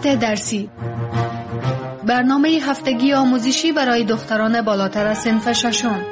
مقاطع درسی، برنامه هفتگی آموزشی برای دختران بالاتر از صنف ششم.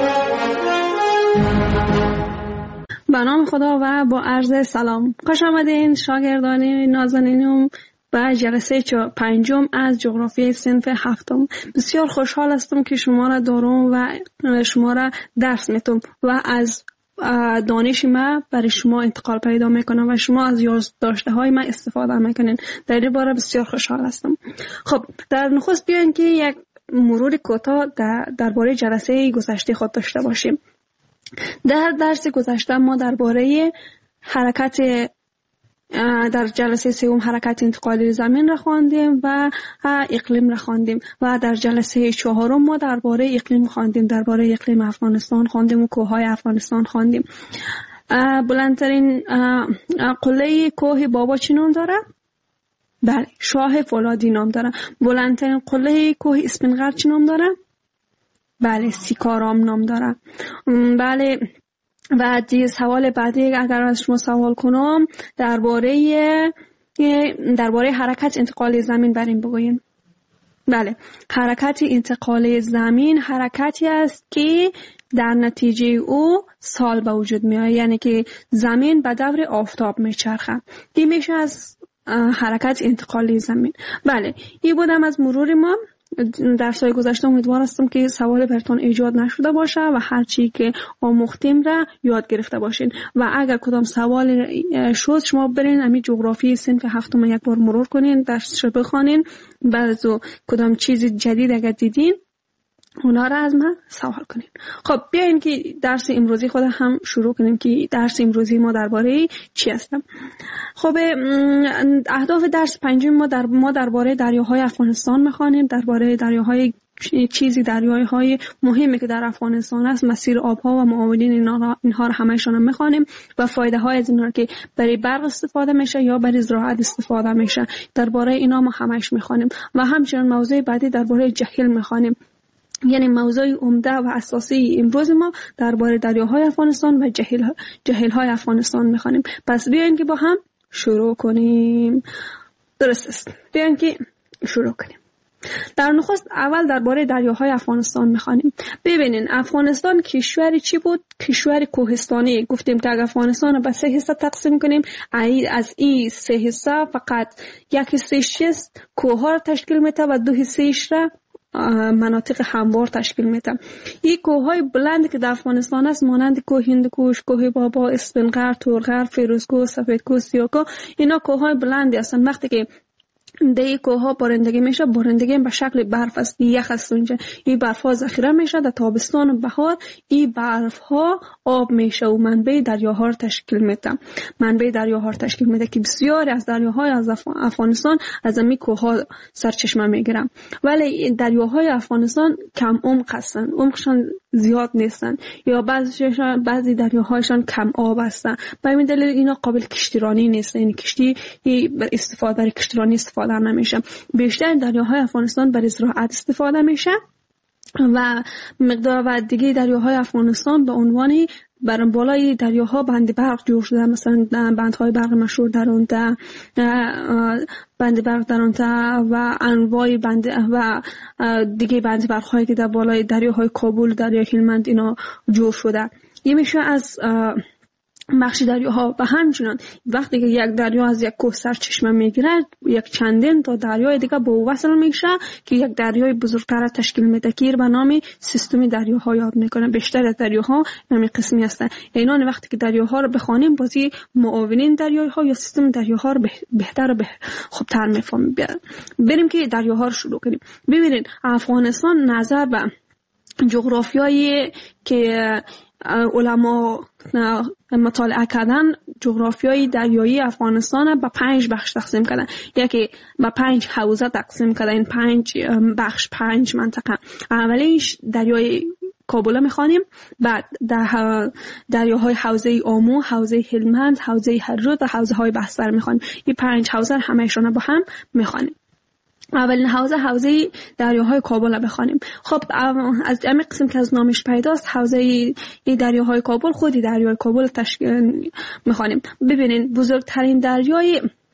به نام خدا و با عرض سلام، خوش آمدین شاگردان نازنینم به جلسه 5 از جغرافیای صنف 7. بسیار خوشحال هستم که شما را دارم و شما را درس میتم و از دانش ما برای شما انتقال پیدا میکنم و شما از یادداشته های من استفاده میکنین. در این باره بسیار خوشحال هستم. خب در نخست بیاین که یک مرور کوتاه درباره جلسه گذشته خود داشته باشیم. در درس گذشته ما درباره حرکت در جلسه 3 حرکت انتقالی زمین را خواندیم و اقلیم را خواندیم و در جلسه 4 ما درباره اقلیم خواندیم، درباره اقلیم افغانستان خواندیم و کوههای افغانستان خواندیم. بلندترین قله کوه بابا چی نام داره؟ بله، شاه فولادی نام داره. بلندترین قله کوه اسفندیار چی نام داره؟ بله، سیکارام نام داره. بله، و دیگه سوال بعدی اگر از شما سوال کنم درباره حرکت انتقال زمین بریم بگویم. بله، حرکت انتقال زمین حرکتی است که در نتیجه او سال به وجود می آید، یعنی که زمین به دور آفتاب میچرخه. این میشه از حرکت انتقال زمین. بله، این بودم از مرور ما. درس‌های گذشته امیدوار هستم که سوال براتون ایجاد نشده باشه و هر چی که آموختیم را یاد گرفته باشین و اگر کدام سوال شد شما برین همین جغرافی صنف 7 یک بار مرور کنین، درسش رو بخونین، بعد کدام چیز جدید اگر دیدین اونا را از من سوال کنین. خب بیاین که درس امروزی خود هم شروع کنیم که درس امروزی ما درباره چی هستم. خب اهداف درس 5 ما درباره دریاهای افغانستان میخوانیم، درباره دریاهای دریاهای مهمی که در افغانستان است، مسیر آبها و معاونین اینها رو همه‌شون میخوانیم و فایده های از اینها که برای برق استفاده میشه یا برای زراعت استفاده میشه، درباره اینا ما همش میخوانیم و همچنین موضوع بعدی درباره جهیل میخوانیم. یعنی موضوع عمده و اساسی امروز ما درباره دریاهای افغانستان و جهیل‌های افغانستان می‌خوانیم. پس بیاین که با هم شروع کنیم. درست است. بیاین که شروع کنیم. در نخست اول درباره دریاهای افغانستان می‌خوانیم. ببینین افغانستان کشوری چی بود؟ کشور کوهستانی. گفتیم که اگر افغانستان رو به 3 حصه تقسیم کنیم، از این 3 حصه فقط یک حصه‌اش کوه‌ها را تشکیل میده و 2 حصه‌اش را مناطق هموار تشکیل میده. این کوههای بلند که در افغانستان است مانند کوه هندوکش، کوه بابا، اسفندیار، تورغر، فیروزکوه، سفیدکوه، سیاکوه، اینا کوههای بلندی هستند. وقتی که در کوهها بارندگی میشه، بارندگی به شکل برف است، یخ است اونجا. این برف ها ذخیره میشه در تابستان و بهار، این برف ها آب میشه و منبع دریاها را تشکیل میده که بسیاری از دریاهای از افغانستان از این کوهها سرچشمه میگیرن. ولی دریاهای افغانستان کم عمق هستند، عمقشان زیاد نیستن یا بعضی دریاهایشان کم آب هستند. به همین دلیل اینا قابل کشتیرانی نیستن، یعنی کشتی برای کشتیرانی استفاده نمیشه. بیشتر دریاهای افغانستان برای زراعت استفاده میشه و مقدار و دیگه دریاهای افغانستان به عنوان بر بالای دریاها بند برق جور شده، مثلا بندهای برق مشهور درونده، بند برق درونده و انواع بند و دیگه بند برق هایی که در بالای دریاهای کابل، دریای هلمند اینا جور شده. این میشه از بخش دریاها. و همچنان وقتی که یک دریا از یک کوه سرچشمه میگیره، یک چندین تا دریای دیگه به او وصل میشه که یک دریای بزرگتر تشکیل میده که به نام سیستم دریاها یاد میکنه. بیشتر دریاها همین قسمی هستن. اینان وقتی که دریاها رو بخوانیم بازی معاونین دریاها یا سیستم دریاها رو بهتر و خوبتر میفهمیم. بریم که دریاها رو شروع کنیم. ببینید افغانستان نظر به جغرافیایی که علما مطالعه کردن، جغرافیای دریایی افغانستان به 5 بخش تقسیم کردن. یکی به 5 حوزه تقسیم کردن. این 5 بخش 5 منطقه. اولیش دریای کابل میخوانیم، بعد دریاهای حوزه آمو، حوزه هلمند، حوزه هرود و حوزه های بستر میخوانیم. این 5 حوزه همه‌شون با هم میخوانیم. اولین حوزه دریاهای کابل بخوانیم. خب از همین قسم که از نامش پیداست، حوزه دریاهای کابل، خودی دریای کابل تشکیل میخوانیم. ببینین بزرگترین دریای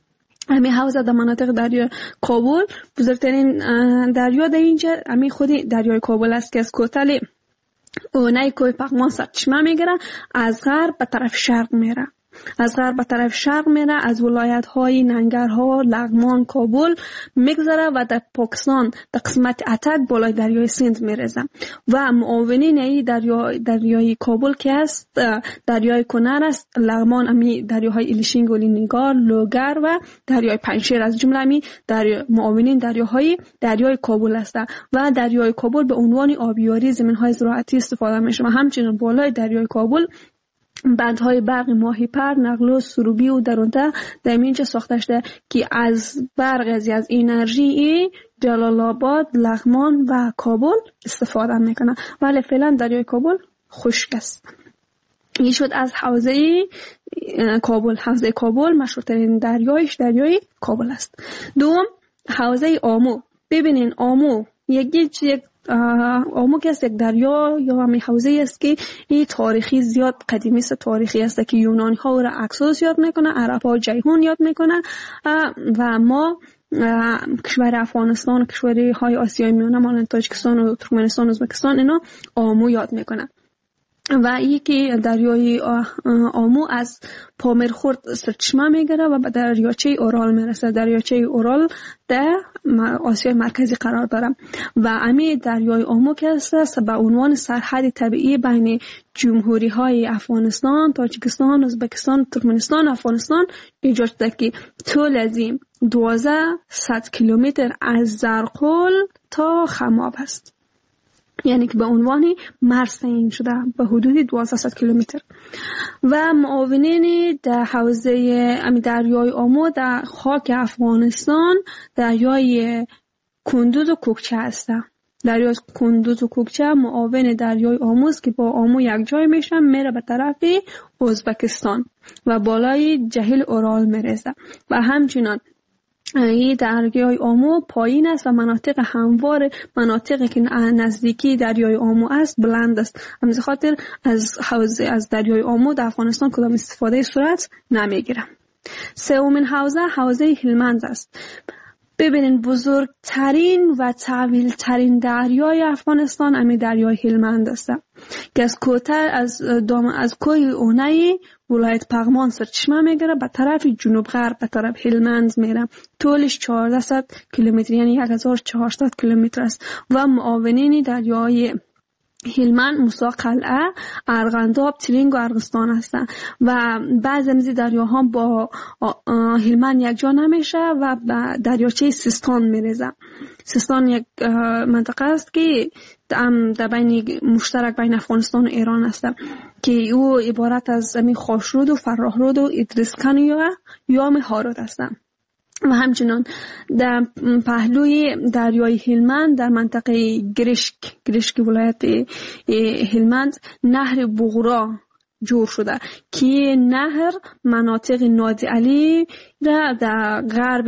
همین حوزه در مناطق دریای کابل، بزرگترین دریا در اینجا همین خودی دریای کابل است که از کوتل اونای کوه پغمان سرچشمه میگیره، از غرب به طرف شرق میره، از غرب به طرف شرق میره، از ولایت های ننگرهار، لغمان، کابل میگذره و در پاکستان در قسمت اتک بالای دریای سند میرسه. و معاونین ای دریای کابل که است دریای کنر است، لغمان امی دریاهای ایلیشین، گلی نگار، لوگر و دریای پنجشیر از جمله امی معاونین دریای کابل است. و دریای کابل به عنوان آبیاری زمین‌های زراعتی استفاده میشه. و همچنین بالای دریای کابل بندهای برق ماهیپر، نقلو، سروبی و درونده در اینجا ساخته شده که از برق از انرژی جلال آباد، لغمان و کابل استفاده میکنه. ولی فعلا دریای کابل خشک است. این شد از حوزه کابل. حوزه کابل مشهورترین دریای کابل است. دوم حوزه آمو. ببینین آمو آمو که یک دریا یا همین حوزه است که این تاریخی زیاد قدیمی است، تاریخی است که یونانی ها او را اکسوس یاد میکنه، عرب ها جیهون یاد میکنه و ما کشور افغانستان و کشوری های آسیای میانه مانند تاجیکستان و ترکمنستان و ازبکستان اینا آمو یاد میکنه. و یکی دریای آمو از پامرخورد سرچشمه میگیره و به دریاچه اورال میرسه. دریاچه اورال در آسیای مرکزی قرار داره و امی دریای آمو که است به عنوان سرحد طبیعی بین جمهوری های افغانستان، تاجیکستان، ازبکستان، ترکمنستان و افغانستان ایجاد شده که طول از این 1200 کیلومتر از زرقول تا خماب است. یعنی که به عنوان مرز تعیین شده به حدود 1200 کیلومتر. و معاونین در حوزه دریای آمو در خاک افغانستان دریای کندوز و کوکچه هستند. دریای کندوز و کوکچه معاون دریای آمو است که با آمو یک جای میشه، میره به طرف ازبکستان و بالای جهیل اورال میرسه. و همچنان این دریای آمو پایین است و مناطق هموار، مناطقی که نزدیکی دریای آمو است بلند است. همین خاطر از دریای آمو در افغانستان کدام استفاده صورت نمیگیره. سومین حوزه هلمند است. ببینین بزرگترین و طویلترین دریای افغانستان همین دریای هلمند است که از از کوه اونای ولایت پغمان سرچشمه میگیره به طرف جنوب غرب به طرف هلمند میره. طولش 1400 کیلومتر یعنی 1400 کیلومتر است. و معاونین دریای هلمند موسی قلعه، ارغنداب، ترینگ و ارغستان هستند. و بعضی از دریاها با هلمند یک جا نمیشه و به دریاچه سیستان میرسه. سیستان یک منطقه است که در بین مشترک بین افغانستان و ایران است که او عبارت از همین خاشرود و فراهرود و ادریسکن یا هارود است. و همچنان در پهلوی دریای هلمند در منطقه گرشک ولایت هلمند نهر بغرا جور شده که نهر مناطق نادی علی را در غرب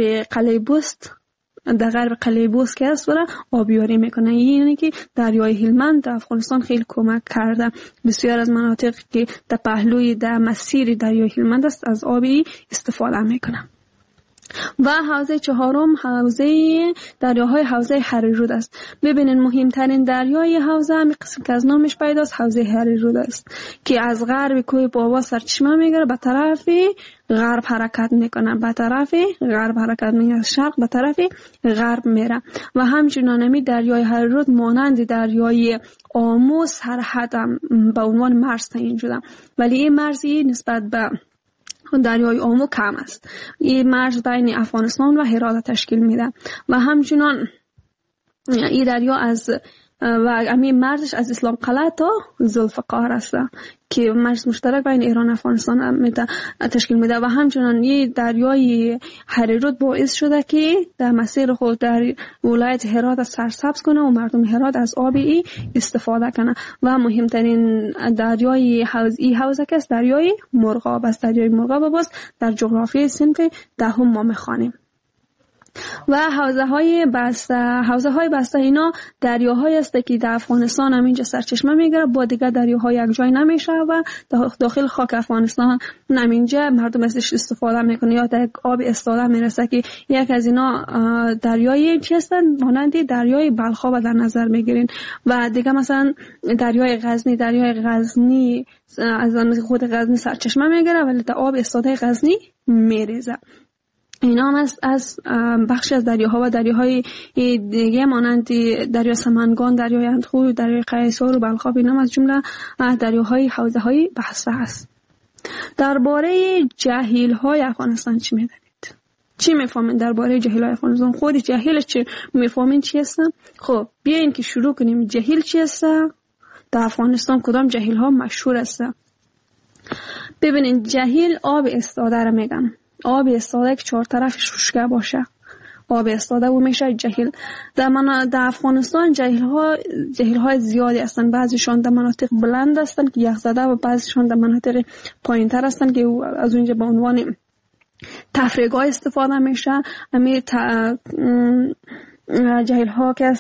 قلعه بست که است را آبیاری میکنه. یعنی که دریای هلمند در افغانستان خیلی کمک کرده. بسیار از مناطق که در پهلوی در مسیر دریای هلمند است از آبی استفاده میکنه. و حوزه چهارم دریاهای حوزه هریرود است. ببینین مهمترین دریای حوزه همین قسم که از نامش پیداست حوزه هریرود است که از غرب کوه بابا سرچشمه میگیره به طرف غرب حرکت میکنه، از شرق به طرف غرب میره. و همچنان همین دریای هریرود مانند دریای آمو سرحد به عنوان مرز تعیین شده، ولی این مرزی نسبت به دریای آمو کم است. این مرز بین افغانستان و هرات تشکیل میده. و همچنان این دریا و همین مرزش از اسلام قلعه تا ذوالفقار است که مرز مشترک بین ایران و افغانستان تشکیل میده. و همچنان این دریای هریرود باعث شده که در مسیر خود در ولایت هرات سرسبز کنه و مردم هرات از آب ای استفاده کنه. و مهمترین دریای حوزه که است دریای مرغاب است. دریای مرغاب باز در جغرافیای صنف دهم ما میخوانیم. و حوزه های بسته اینا دریاهایی است که در افغانستان هم اینجا سرچشمه میگیره، با دیگه دریاها یک جای نمیشه و داخل خاک افغانستان هم اینجا مردم ازش استفاده میکنه یا در آب استاده میرسه که یک از اینا دریایی که هستن مانند دریای بلخ را در نظر میگیرین و دیگه مثلا دریای غزنی از خود غزنی سرچشمه میگیره ولی در آب استاده غزنی میریزه. اینا هم از بخش از دریاها و دریاهای دیگه مانند دریا سمنگان، دریای اندخو، دریای قیصر و بلخاب، اینا هم از جمله دریاهای حوزه‌های بسته است. درباره جهیل‌های افغانستان چی می‌دانید؟ چی می‌فهمید درباره جهیل‌های افغانستان؟ خود جهیل چی می‌فهمید چی هستن؟ خب بیاین که شروع کنیم. جهیل چی است؟ در افغانستان کدام جهیل‌ها مشهور هستن؟ ببینید جهیل آب استاده را میگن. آب استاده که چهار طرفش خشک باشه آب استاده و میشه جهیل. در افغانستان جهیل‌های زیادی هستن. بعضیشان در مناطق بلند هستن که یخزده و بعضیشان در مناطق پایین‌تر هستن که از اونجا به عنوان تفریحگاه استفاده میشه. همین جهیل‌ها که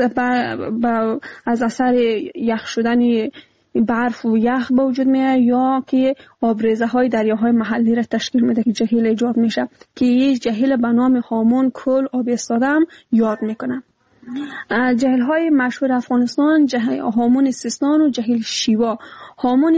از اثر یخ شدن برف و یخ به وجود میاد یا که آبریزه های دریاهای محلی را تشکیل میده که جهیل ایجاد میشه که یک جهیل به نام هامون کل آب استاده هم یاد میکنه. جهیل های مشهور افغانستان هامون سیستان و جهیل شیوا. هامون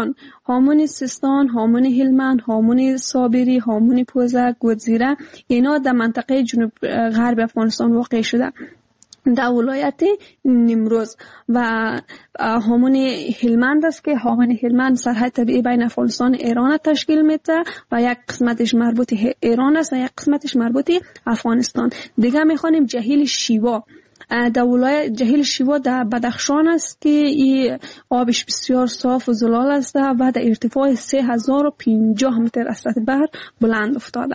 سیستان، هامون هلمند، هامون صابری، هامون پوزک، گودزیره، اینا در منطقه جنوب غرب افغانستان واقع شده در ولایت نیمروز. و هامون هلمند است که هامون هلمند سرحد طبیعی بین افغانستان و ایران تشکیل میده و یک قسمتش مربوط ایران است و یک قسمتش مربوط افغانستان. دیگه میخوانیم جهیل شیوا. در ولایت جهیل شیوا در بدخشان است که این آبش بسیار صاف و زلال است و در ارتفاع 3050 متر از سطح بحر بلند افتاده.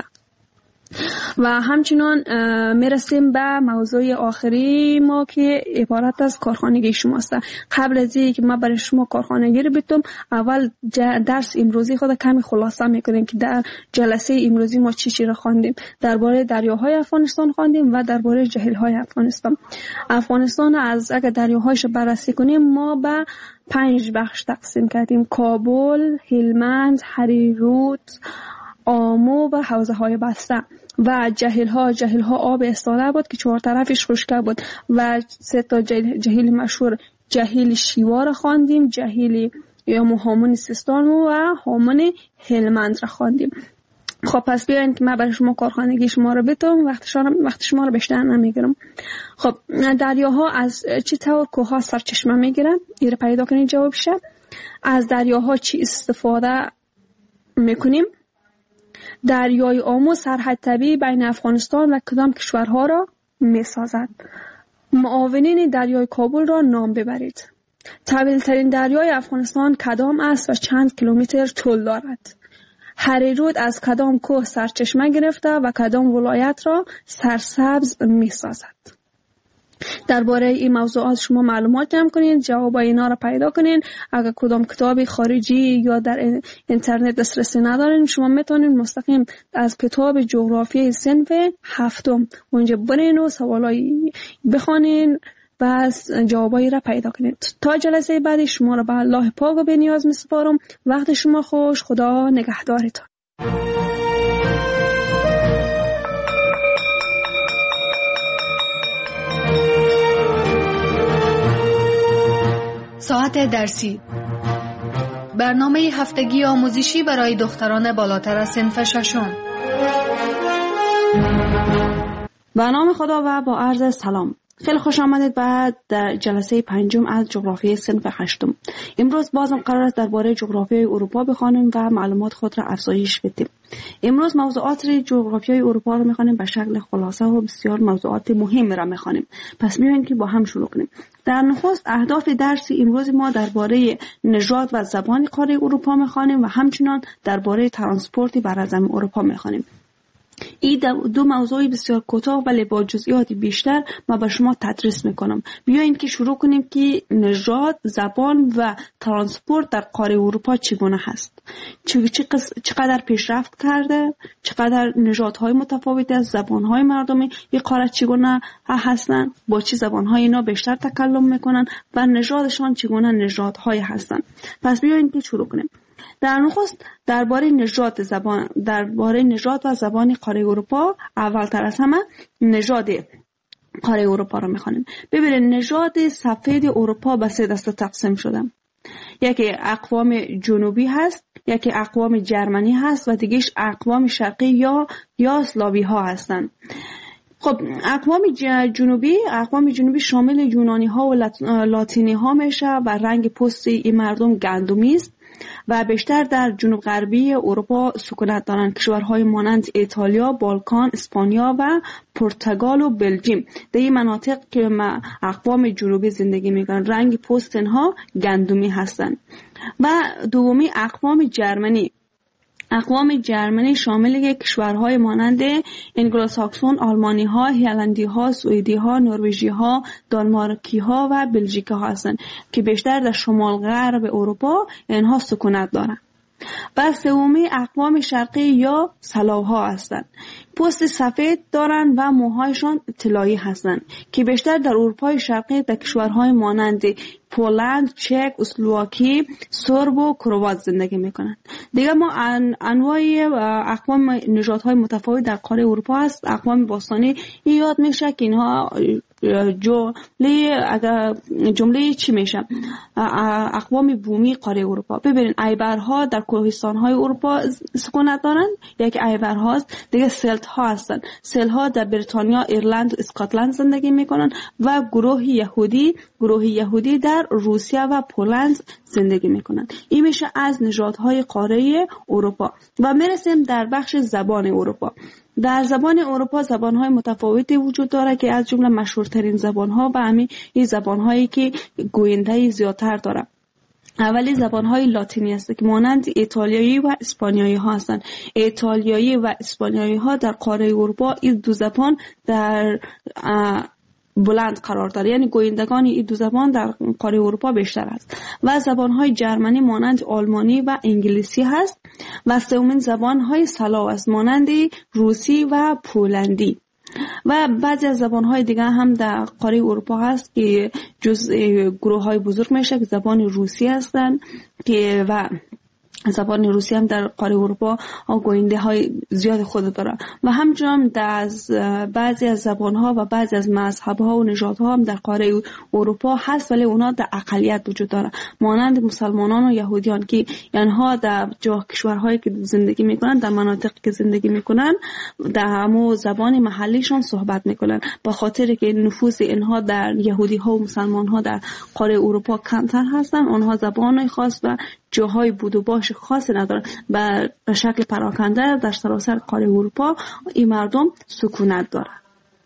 و همچنان میرسیم به موضوع آخری ما که عبارت از کارخانگی شماست. قبل از اینکه ما برای شما کارخانگی رو بگم، اول درس امروزی خود کمی خلاصه میکنیم که در جلسه امروزی ما چی را خواندیم. درباره دریاهای افغانستان خواندیم و درباره جهیل‌های افغانستان. اگر دریاهایش بررسی کنیم ما به 5 بخش تقسیم کردیم: کابل، هلمند، هریرود، آمو و حوزه های بسته. و جهیل ها آب استاده بود که 4 طرفش خشک بود و 3 تا جهیل مشهور جهیل شیوا را خواندیم، جهیل یا هامون سیستان و هامون هلمند را خواندیم. خب پس بیاین که من برای شما کارخانگی شما رو بتونم، وقت شما رو بیشتر نمیگیرم. خب دریاها از چه طور کوها سرچشمه میگیرن؟ این رو پیدا کنید جوابشه. از دریاها چی استفاده میکنیم؟ دریای آمو سرحد طبیعی بین افغانستان و کدام کشورها را میسازد؟ معاونین دریای کابل را نام ببرید. طویل ترین دریای افغانستان کدام است و چند کیلومتر طول دارد؟ هریرود از کدام کوه سرچشمه گرفته و کدام ولایت را سرسبز میسازد؟ درباره این موضوعات شما معلومات جمع کنید، جواب اینا را پیدا کنید. اگر کدام کتاب خارجی یا در اینترنت دسترسی ندارین، شما میتونید مستقیم از کتاب جغرافیای صنف 7 اونجا برین و سوالایی بخونین و جوابایی را پیدا کنید. تا جلسه بعدی شما را به الله پاک و به نیاز میسپارم. وقت شما خوش. خدا نگهدارتان. ساعت درسی، برنامه هفتگی آموزشی برای دختران بالاتر از صنف 6. به نام خدا و با عرض سلام. خیلی خوش آمدید در جلسه 5 از جغرافیای صنف 8. امروز بازم قرار است درباره جغرافیای اروپا بخوانیم و معلومات خود را افزایش بدیم. امروز موضوعات جغرافیای اروپا را می‌خوانیم به شکل خلاصه و بسیار موضوعات مهم را می‌خوانیم. پس می‌بینیم که با هم شروع کنیم. در نخست اهداف درس امروز ما درباره نژاد و زبان قاره اروپا می‌خوانیم و همچنین درباره ترانسپورت برازم اروپا می‌خوانیم. این دو موضوع بسیار کوتاه ولی با جزئیات بیشتر ما به شما تدریس میکنم. بیاین که شروع کنیم که نژاد، زبان و ترانسپورت در قاره اروپا چگونه هست، چقدر پیشرفت کرده، چقدر نژادهای متفاوتی از زبانهای مردمی این قاره چگونه هستند، با چه زبانهای اینا بیشتر تکلم میکنن و نژادشان چگونه نژادهای هستند. پس بیاین که شروع کنیم. در نخست درباره نژاد و زبان قاره اروپا، اولتر از همه نژاد قاره اروپا رو میخوانیم. ببینید نژاد سفید اروپا به 3 دسته تقسیم شده. یکی اقوام جنوبی هست، یکی اقوام جرمنی هست و دیگهش اقوام شرقی یا اسلاوی ها هستند. خب اقوام جنوبی شامل یونانی ها و لاتینی ها میشه و رنگ پوست این مردم گندمی است و بیشتر در جنوب غربی اروپا سکونت دارند. کشورهای مانند ایتالیا، بالکان، اسپانیا و پرتغال و بلژیم در این مناطق که اقوام جنوبی زندگی میکنند. رنگ پوست اینها گندمی هستند. و دومی اقوام جرمنی شامل کشورهای مانند انگلوساکسون، آلمانی ها، هلندی ها، سوئدی ها، نروژی ها، دانمارکی ها و بلژیکی ها هستند که بیشتر در شمال غرب اروپا اینها سکونت دارند. و سومی اقوام شرقی یا سلاوها هستند. پوست سفید دارند و موهایشان طلایی هستند که بیشتر در اروپای شرقی در کشورهای مانند پولند، چک، اسلواکی، سرب و کروات زندگی میکنند. دیگه ما انواع اقوام نژادهای متفاوت در قاره اروپا هست. اقوام باستانی یاد میشه که اینها جمله چی میشه؟ اقوام بومی قاره اروپا. ببینید ایبرها در کوهستان‌های اروپا سکونت دارند. یک ایبر هاست. دیگه سلت ها هستند. سلت ها در بریتانیا، ایرلند و اسکاتلند زندگی میکنند و گروه یهودی در روسیه و پولند زندگی میکنند. این میشه از نژادهای قاره اروپا. و میرسیم در بخش زبان اروپا. در زبان اروپا زبانهای متفاوتی وجود داره که از جمله مشهورترین زبانها و همین این زبانهایی که گوینده زیادتر داره. اولی زبانهای لاتینی است که مانند ایتالیایی و اسپانیایی ها هستند. ایتالیایی و اسپانیایی ها در قاره اروپا این دو زبان در بلند قرار داره، یعنی گویندگان این دو زبان در قاره اروپا بیشتر است. و زبانهای جرمنی مانند آلمانی و انگلیسی هست. و سومین زبانهای سلاو است مانند روسی و پولندی. و بعضی از زبانهای دیگه هم در قاره اروپا هست که جز گروه‌های بزرگ میشه که زبان روسی هستند که و زبان روسی هم در قاره اروپا گوینده های زیاد خود داره. و همچنین در بعضی از زبان ها و بعضی از مذهب ها و نژاد ها هم در قاره اروپا هست ولی اونا در اقلیت وجود داره، مانند مسلمانان و یهودیان که اینها در کشورهایی که زندگی میکنن، در مناطق که زندگی میکنن در همون زبان محلیشون صحبت میکنن. به خاطر که نفوذ اینها در یهودی ها و مسلمان ها در قاره اروپا کمتر هستن، اونها زبان خاص و جاهای بود و باش خاصی ندارن. به شکل پراکنده در سراسر قاره اروپا این مردم سکونت دارند.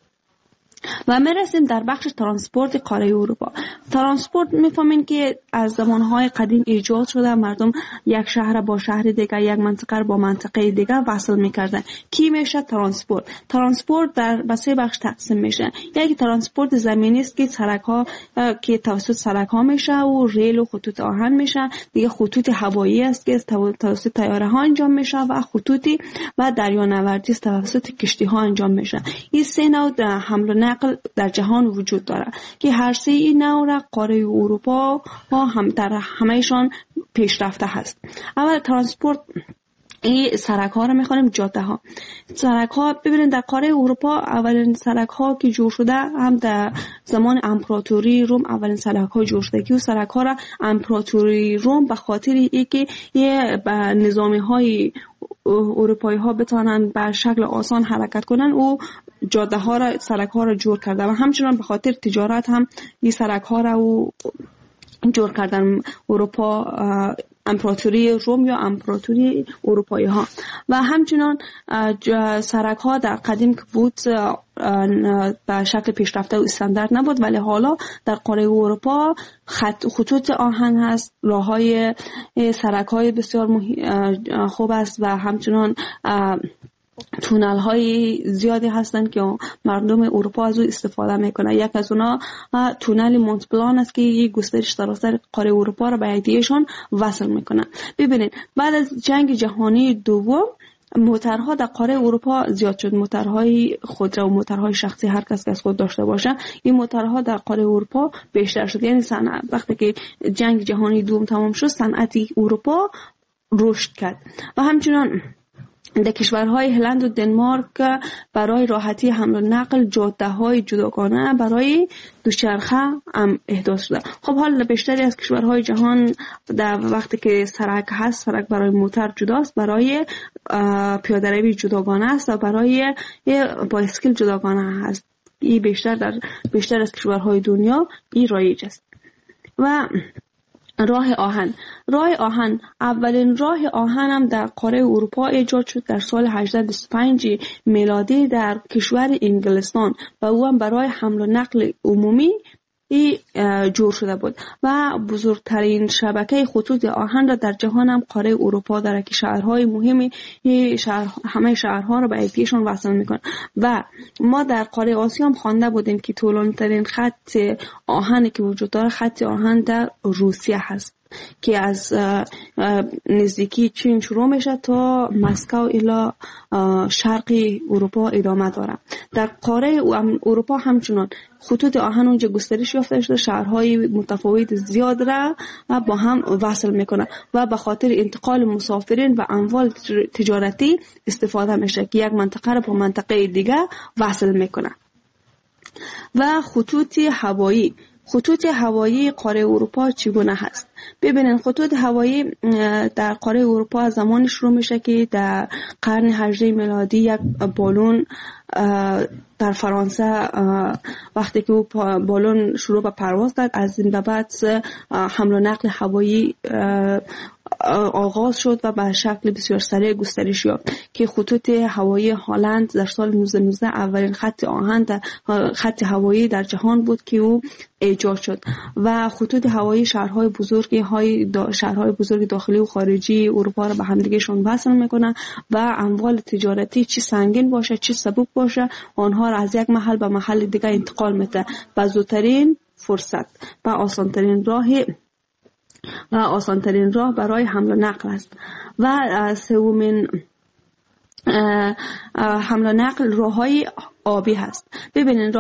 و میرسیم در بخش ترانسپورت قاره اروپا. ترانسپورت میفهمین که از زمانهای قدیم ایجاد شده، مردم یک شهر با شهر دیگه، یک منطقه با منطقه دیگه وصل میکردن. کی میشه ترانسپورت؟ ترانسپورت در سه بخش تقسیم میشه. یکی ترانسپورت زمینی است که سرک‌ها که توسط سرک‌ها میشه و ریل و خطوط آهن میشه. دیگه خطوط هوایی است که توسط طیاره ها انجام میشه و خطوطی و دریانوردی است توسط کشتی ها انجام میشه. این سه نوع حمل و نقل در جهان وجود داره که هر سه این نوع را قاره اروپا هم در همهشان پیشرفته هست. اول ترانسپورت این سرک ها رو میخوانیم جاده ها. سرک ها ببینید در قاره اروپا اولین سرک ها که جور شده هم در زمان امپراتوری روم اولین سرک ها جور شده که سرک ها را امپراتوری روم به خاطر اینکه یه نظامی های اروپایی ها بتونن به شکل آسان حرکت کنن و جاده ها را سرک ها را جور کرده و همچنان به خاطر تجارت هم این سرک ها را جور کردن اروپا، امپراتوری روم یا امپراتوری اروپایی ها. و همچنان سرک ها در قدیم که بود به شکل پیشرفته و استاندارد نبود ولی حالا در قاره اروپا خطوط آهن هست، راه های سرک های بسیار خوب است و همچنان تونل های زیادی هستن که مردم اروپا از او استفاده میکنه. یک از اونا تونل مونت بلان است که یک گسترش سراسر قاره اروپا را به یکدیگهشان وصل میکنه. ببینید بعد از جنگ جهانی دوم موترها در قاره اروپا زیاد شد، موترهای خودرو و موترهای شخصی هر کس که از خود داشته باشه. این موترها در قاره اروپا بیشتر شد. یعنی وقتی که جنگ جهانی دوم تمام شد صنعت اروپا رشد کرد. و همچنان در کشورهای هلند و دنمارک برای راحتی حمل و نقل جاده‌های جداگانه برای دوچرخه هم احداث شده. خب حالا بیشتری از کشورهای جهان در وقتی که سرک هست، سرک برای موتر جداست، برای پیاده‌روی جداگانه است و برای بایسکل جداگانه هست. این بیشتر از کشورهای دنیا این رایج است. و راه آهن اولین راه آهن هم در قاره اروپا ایجاد شد در سال 1825 میلادی در کشور انگلستان و او هم برای حمل و نقل عمومی جور شده بود و بزرگترین شبکه خطوط آهن را در جهان هم قاره اروپا داره که شهرهای مهمی همه شهرها را به یکدیگهشان وصل میکنه. و ما در قاره آسیا هم خوانده بودیم که طولانی‌ترین خط آهنی که وجود داره خط آهن در روسیه هست که از نزدیکی چین شروع میشه تا مسکو الی شرقی اروپا ادامه داره. در قاره اروپا همچنان خطوط آهن اونجا گسترش یافته شده، شهرهای متفاوت زیاد را با هم وصل میکنه و به خاطر انتقال مسافرین و اموال تجارتی استفاده میشه که یک منطقه را با منطقه دیگه وصل میکنه. و خطوط هوایی قاره اروپا چگونه هست؟ ببینید خطوط هوایی در قاره اروپا از زمان شروع میشه که در قرن 18 میلادی یک بالون در فرانسه وقتی که بالون شروع به پرواز کرد، از این به بعد حمل و نقل هوایی آغاز شد و به شکل بسیار سریع گسترش یافت که خطوط هوایی هلند در سال 1919 اولین خط هوایی در جهان بود که او ایجاد شد. و خطوط هوایی شهرهای بزرگ داخلی و خارجی اروپا را به همدیگهشون وصل میکنه و اموال تجارتی چه سنگین باشه چه سبک باشه آنها را از یک محل به محل دیگه انتقال میده به زودترین فرصت و آسانترین راه برای حمل و نقل است. و سومین حمل و نقل راههای آبی هست. ببینید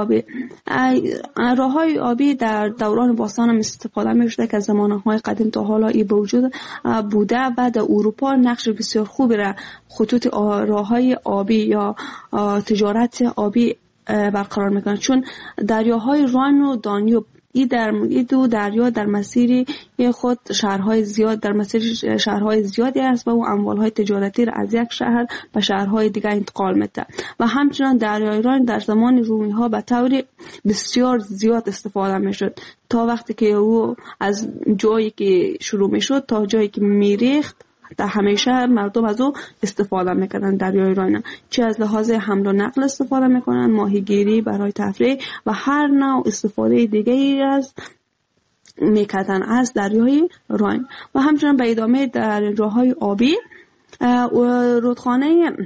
راههای آبی در دوران باستان هم استفاده می‌شده که از زمانهای قدیم تا حالا این به وجود بوده و در اروپا نقش بسیار خوبی را خطوط راههای آبی یا تجارت آبی برقرار میکنه، چون دریاهای راین و دانیوب این دو دریا در مسیر خود شهرهای زیادی است و او اموالهای تجارتی را از یک شهر به شهرهای دیگر انتقال میده. و همچنان دریای راین در زمان رومی ها به طور بسیار زیاد استفاده میشد تا وقتی که او از جایی که شروع میشد تا جایی که میریخت در همیشه مردم از او استفاده میکنن. دریای راین چه از لحاظ حمل و نقل استفاده میکنن، ماهیگیری برای تفریح و هر نوع استفاده دیگری از میکردن از دریای راین. و همچنان به ادامه در راههای آبی رودخانه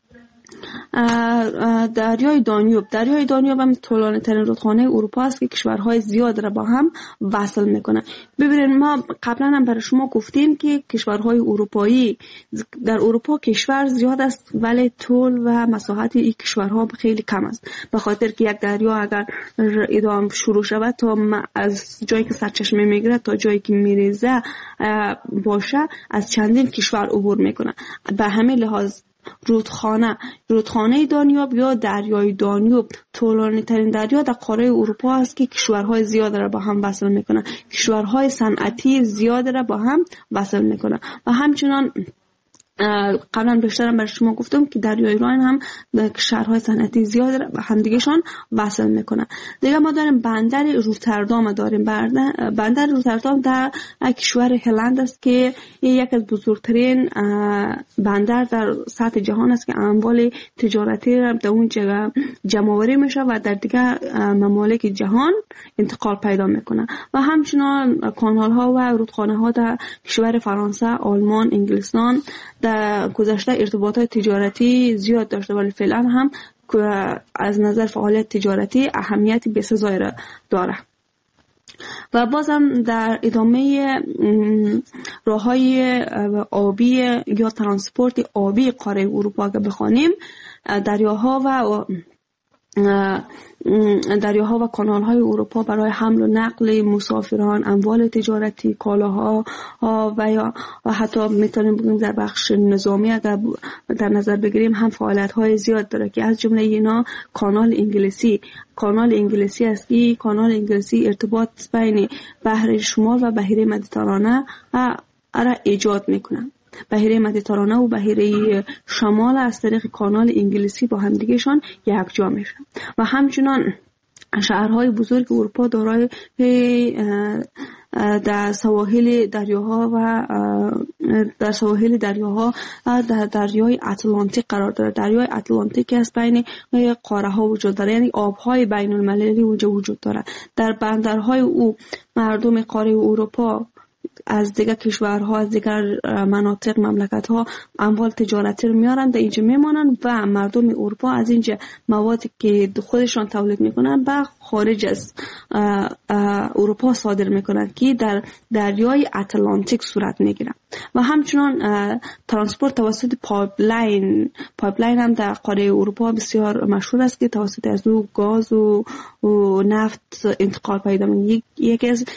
دریای دانیوب هم طولانی ترین رودخانه اروپا است که کشورهای زیاد را با هم وصل میکنه. ببینید ما قبلا هم برای شما گفتیم که کشورهای اروپایی در اروپا کشور زیاد است ولی طول و مساحت این کشورها خیلی کم است، به خاطر که یک دریا اگر ادامه شروع شود تا از جایی که سرچشمه میگیره تا جایی که میریزه باشه از چندین کشور عبور میکنه. به همین لحاظ رودخانه دانیوب یا دریای دانیوب طولانی ترین دریا در قاره اروپا است که کشورهای زیاد را با هم وصل میکنه، کشورهای صنعتی زیاد را با هم وصل میکنه. و همچنان قبلا بیشترم برای شما گفتم که دریای راین هم شهرهای صنعتی زیاد به همدیگهشان وصل میکنن. دیگه ما داریم بندر روتردام بندر روتردام در کشور هلند است که یک از بزرگترین بندر در سطح جهان است که اموال تجارتی را در اون جمع آوری میشه و در دیگه ممالک جهان انتقال پیدا میکنه. و همچنان کانال ها و رودخانه ها در کشور فرانسه، آلمان، انگلستان، در گذشته ارتباطات تجارتی زیاد داشته، ولی فعلا هم از نظر فعالیت تجارتی اهمیتی بسزایی را داره. و بازم در ادامه راههای آبی یا ترانسپورت آبی قاره اروپا که بخوانیم، دریاها و کانال‌های اروپا برای حمل و نقل مسافران، اموال تجارتی، کالاها و حتی میتونیم بگیم در بخش نظامی اگر در نظر بگیریم هم فعالیت‌های زیاد داره که از جمله اینا کانال انگلیسی است که کانال انگلیسی ارتباط بین بحر شمال و بحیره مدیترانه را ایجاد میکنه. بحیره مدیترانه و بحیره شمال از طریق کانال انگلیسی با همدیگهشان یکجا میشن و همچنان شهرهای بزرگ اروپا دارای در سواحل دریاها در دریای اتلانتیک قرار داره. دریای اتلانتیک از بین قاره ها وجود داره، یعنی آبهای بین المللی وجود داره. در بندرهای او مردم قاره اروپا از دیگر کشورها، از دیگر مناطق، مملکت‌ها اموال تجارتی رو میارن در اینجا میمانن و مردم اروپا از اینجا موادی که خودشان تولید میکنن به خارج از اروپا صادر میکنن که در دریای اتلانتیک صورت میگیرن. و همچنان ترانسپورت توسط پایپلاین هم در قاره اروپا بسیار مشهور است که توسط از او گاز و نفت انتقال پیدا می‌کنه. یکی از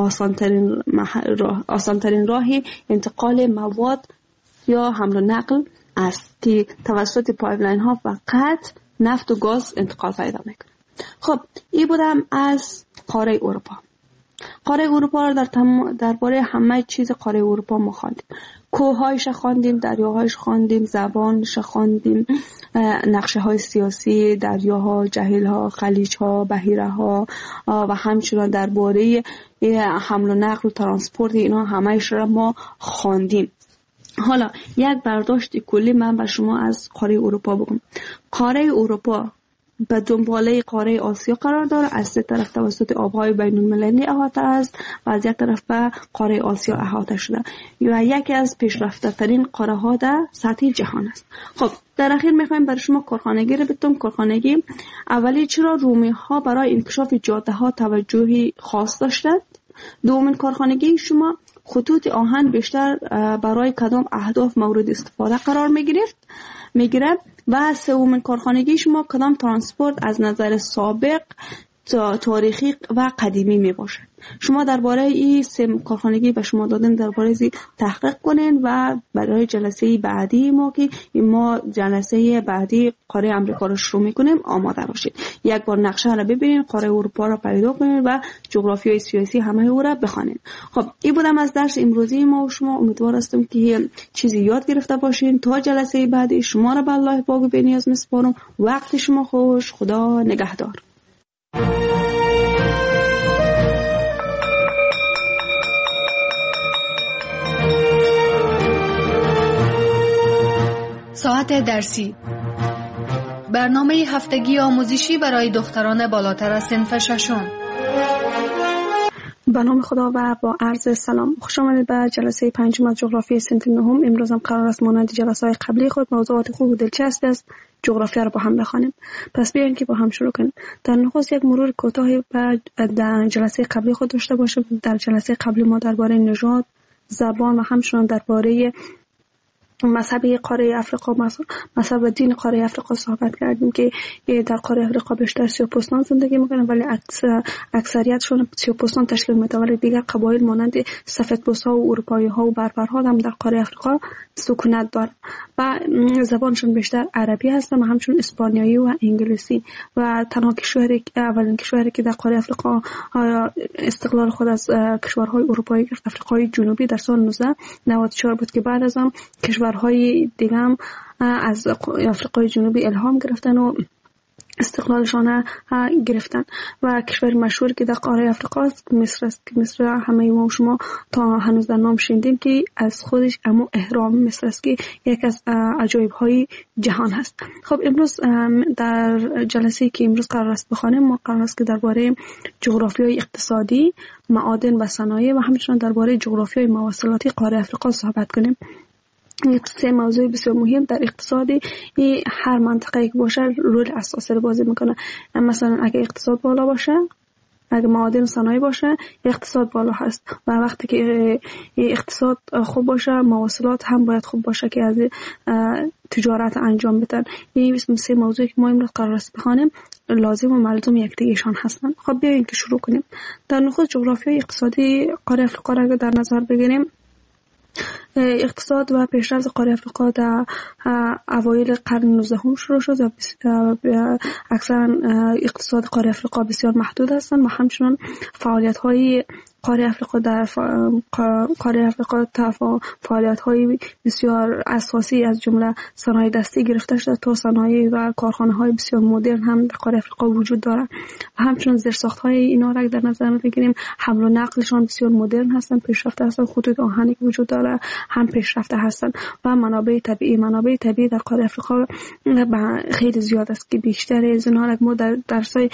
آسان‌ترین راه انتقال مواد یا حمل و نقل است که توسط پایپلاین ها فقط نفت و گاز انتقال پیدا میکنه. خب این بودم از قاره اروپا. قاره اروپا رو درباره همه چیز قاره اروپا ما خواندیم. کوه‌هایش خواندیم، دریاهایش خواندیم، زبانش خواندیم، نقشه‌های سیاسی، دریاها، جهیل‌ها، خلیج‌ها، بحیره‌ها و همچنان درباره حمل و نقل و ترانسپورت اینا همه‌اش را ما خواندیم. حالا یک برداشت کلی من به شما از قاره اروپا بگم. قاره اروپا به دنباله قاره آسیا قرار داره، از سه طرف توسط آبهای بین المللی احاطه است و از یک طرف به قاره آسیا احاطه شده و یکی از پیشرفته ترین قاره ها در سطح جهان است. خب در اخیر میخوایم برای شما کارخانگی رو بگم. کارخانگی اولی چرا رومی ها برای انکشاف جاده ها توجهی خاص داشتند؟ دومین کارخانگی شما خطوط آهن بیشتر برای کدام اهداف مورد استفاده قرار میگیره و سومین کارخانگی شما کدام ترانسپورت از نظر سابق تاریخی و قدیمی می باشد. شما درباره این سه کارخانگی به شما دادن درباره این تحقیق کنین و برای جلسه بعدی ما جلسه بعدی قاره امریکا رو شروع میکنیم آماده باشید. یک بار نقشه رو ببینید، قاره اروپا رو پیدا کنید و جغرافیای سیاسی همه او را بخوانید. خب این بودم از درس امروزی ما و شما. امیدوار هستم که چیزی یاد گرفته باشین. تا جلسه بعدی شما را به الله پاک و بی‌نیاز میسپارم. وقت شما خوش. خدا نگهدار. ساعت درسی، برنامه هفتگی آموزشی برای دختران بالاتر از صنف ششم. به نام خدا و با عرض سلام، خوش آمدید به جلسه پنجم از جغرافی صنف نهم. امروز هم قرار است مانند جلسه‌های قبلی خود موضوعات خوب و دلچسب است جغرافیا را با هم بخوانیم. پس بیاین که با هم شروع کنیم. در نخست یک مرور کوتاهی در جلسه قبلی خود داشته باشیم. در جلسه قبلی ما درباره نژاد، زبان و همچنین درباره مذهب قاره افریقا، مذهب دین قاره افریقا صحبت کردیم که در قاره افریقا بیشتر سیاه‌پوستان زندگی میکنن ولی اکثریتشون سیاه‌پوستان تشکیل میدن، ولی دیگر قبایل مانند سفیدپوست‌ها و اروپایی‌ها و بربرها هم در قاره افریقا سکونت دارن و زبانشون بیشتر عربی هست و همچنین اسپانیایی و انگلیسی. و تنها اولین کشوری که در قاره افریقا استقلال خود از کشورهای اروپایی گرفت افریقای جنوبی در سال 1994 بود که بعد از آن کشورهای دیگه هم از افریقای جنوبی الهام گرفتن و استقلالشان گرفتن. و کشور مشهور که در قاره افریقا است مصر است که مصر همه ما و شما تا هنوز در نام شنیدیم که از خودش اما اهرام مصر است که یک از عجایب های جهان هست. خب امروز در جلسه که امروز قرار است بخوانیم ما قرار است که درباره جغرافیای اقتصادی، معادن و صنایع و همچنین درباره جغرافیای مواصلاتی قاره افریقا صحبت کنیم. سه موضوع بسیار مهم در اقتصادی هر منطقه که باشه رول اساسی رو بازی میکنه. مثلا اگه اقتصاد بالا باشه، اگه معادن صنایع باشه، اقتصاد بالا هست و وقتی که اقتصاد خوب باشه مواصلات هم باید خوب باشه که از تجارت انجام بدن. این سه موضوعی که ما امروز قرار است بخوانیم لازم و ملزوم یکدیگه‌شان هستند. خب بیایید که شروع کنیم. در نخست جغرافیای اقتصادی قاره افریقا را در نظر بگیریم. اقتصاد و پیشرفت قاره افریقا در اوایل قرن 19 شروع شد و اکثرا اقتصاد قاره افریقا بسیار محدود هستند و همچنان فعالیت‌های قاره افریقا در قاره افریقا فعالیت‌های بسیار اساسی از جمله صنایع دستی گرفته شده تا صنایع و کارخانه‌های بسیار مدرن هم در قاره افریقا وجود دارد و همچنان زیرساخت‌های اینا را در نظر بگیریم حمل و نقلشان بسیار مدرن هستند، پیشرفته هستند. خطوط آهنی که وجود داره هم پیشرفته هستند و منابع طبیعی در قاره افریقا خیلی زیاد است که بیشتر از اونها ما در درس‌های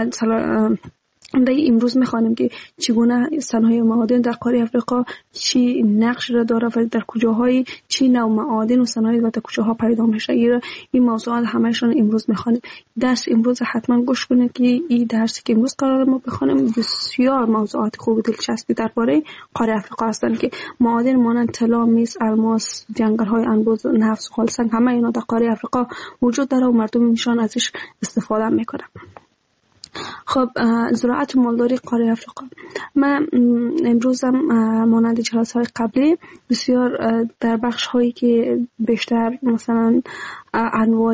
امروز می‌خوانیم که چگونه صنایع معادن در قاره افریقا چی نقش را داره و در کجاهای چی نوع معادن و صنایع و در کجاها پیدا میشه. این موضوعات همه‌شون امروز می‌خوانیم. درس امروز حتما گوش کنید که این درسی که امروز قرار ما بخوانیم بسیار موضوعات خوب و دلچسبی درباره قاره افریقا هستند که معادن مانند طلا، مس، الماس، جنگل‌های انبوه، نفت، خالصنگ همه اینا در قاره افریقا وجود داره و مردم ایشان ازش استفاده میکنن. خب زراعت و مالداری قاره افریقا. من امروز هم مانند جلسه‌های قبلی بسیار در بخش هایی که بیشتر مثلا انواع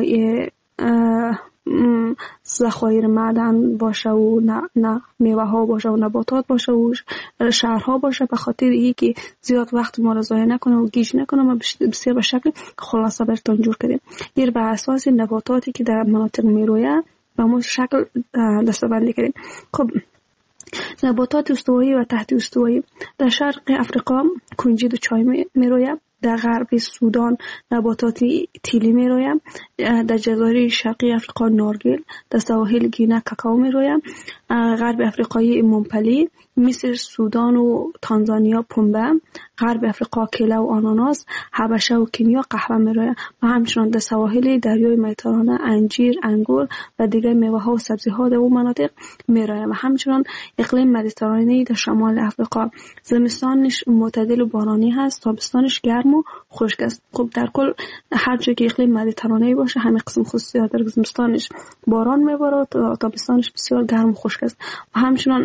ذخایر معدن باشه و نه میوه ها باشه و نباتات باشه و شهرها باشه، به خاطر اینکه زیاد وقت ما را ضایع نکنه و گیج نکنه ما بسیار به شکل خلاصه براتون جور کردیم. این بر اساس نباتاتی که در مناطق میرویه و ما شکل دسته‌بندی کردیم. خب نباتات استوایی و تحت استوایی در شرق افریقا کنجد و چای میرویه، در غرب سودان نباتات تیلی میرویه، در جزایر شرقی افریقا نارگیل، در سواحل گینه کاکائو میرویه، غرب افریقای ممپلی، مصر، سودان و تانزانیا پنبه، غرب افریقا کیله و آناناس، حبشه و کنیا قهوه میرویه و همچنان در سواحل دریای مدیترانه انجیر، انگور و دیگر میوه ها و سبزی ها در اون مناطق میرویه و همچنان اقلیم مدیترانه‌ای در شمال افریقا زمستانش معتدل و بارانی هست، تابستانش گرم و خشک است. خب در کل هر جایی که اقلیم مدیترانه‌ای باشه همین قسم خصوصیات داره. زمستانش باران میباره و تابستانش بسیار گرم و خشک است و همچنان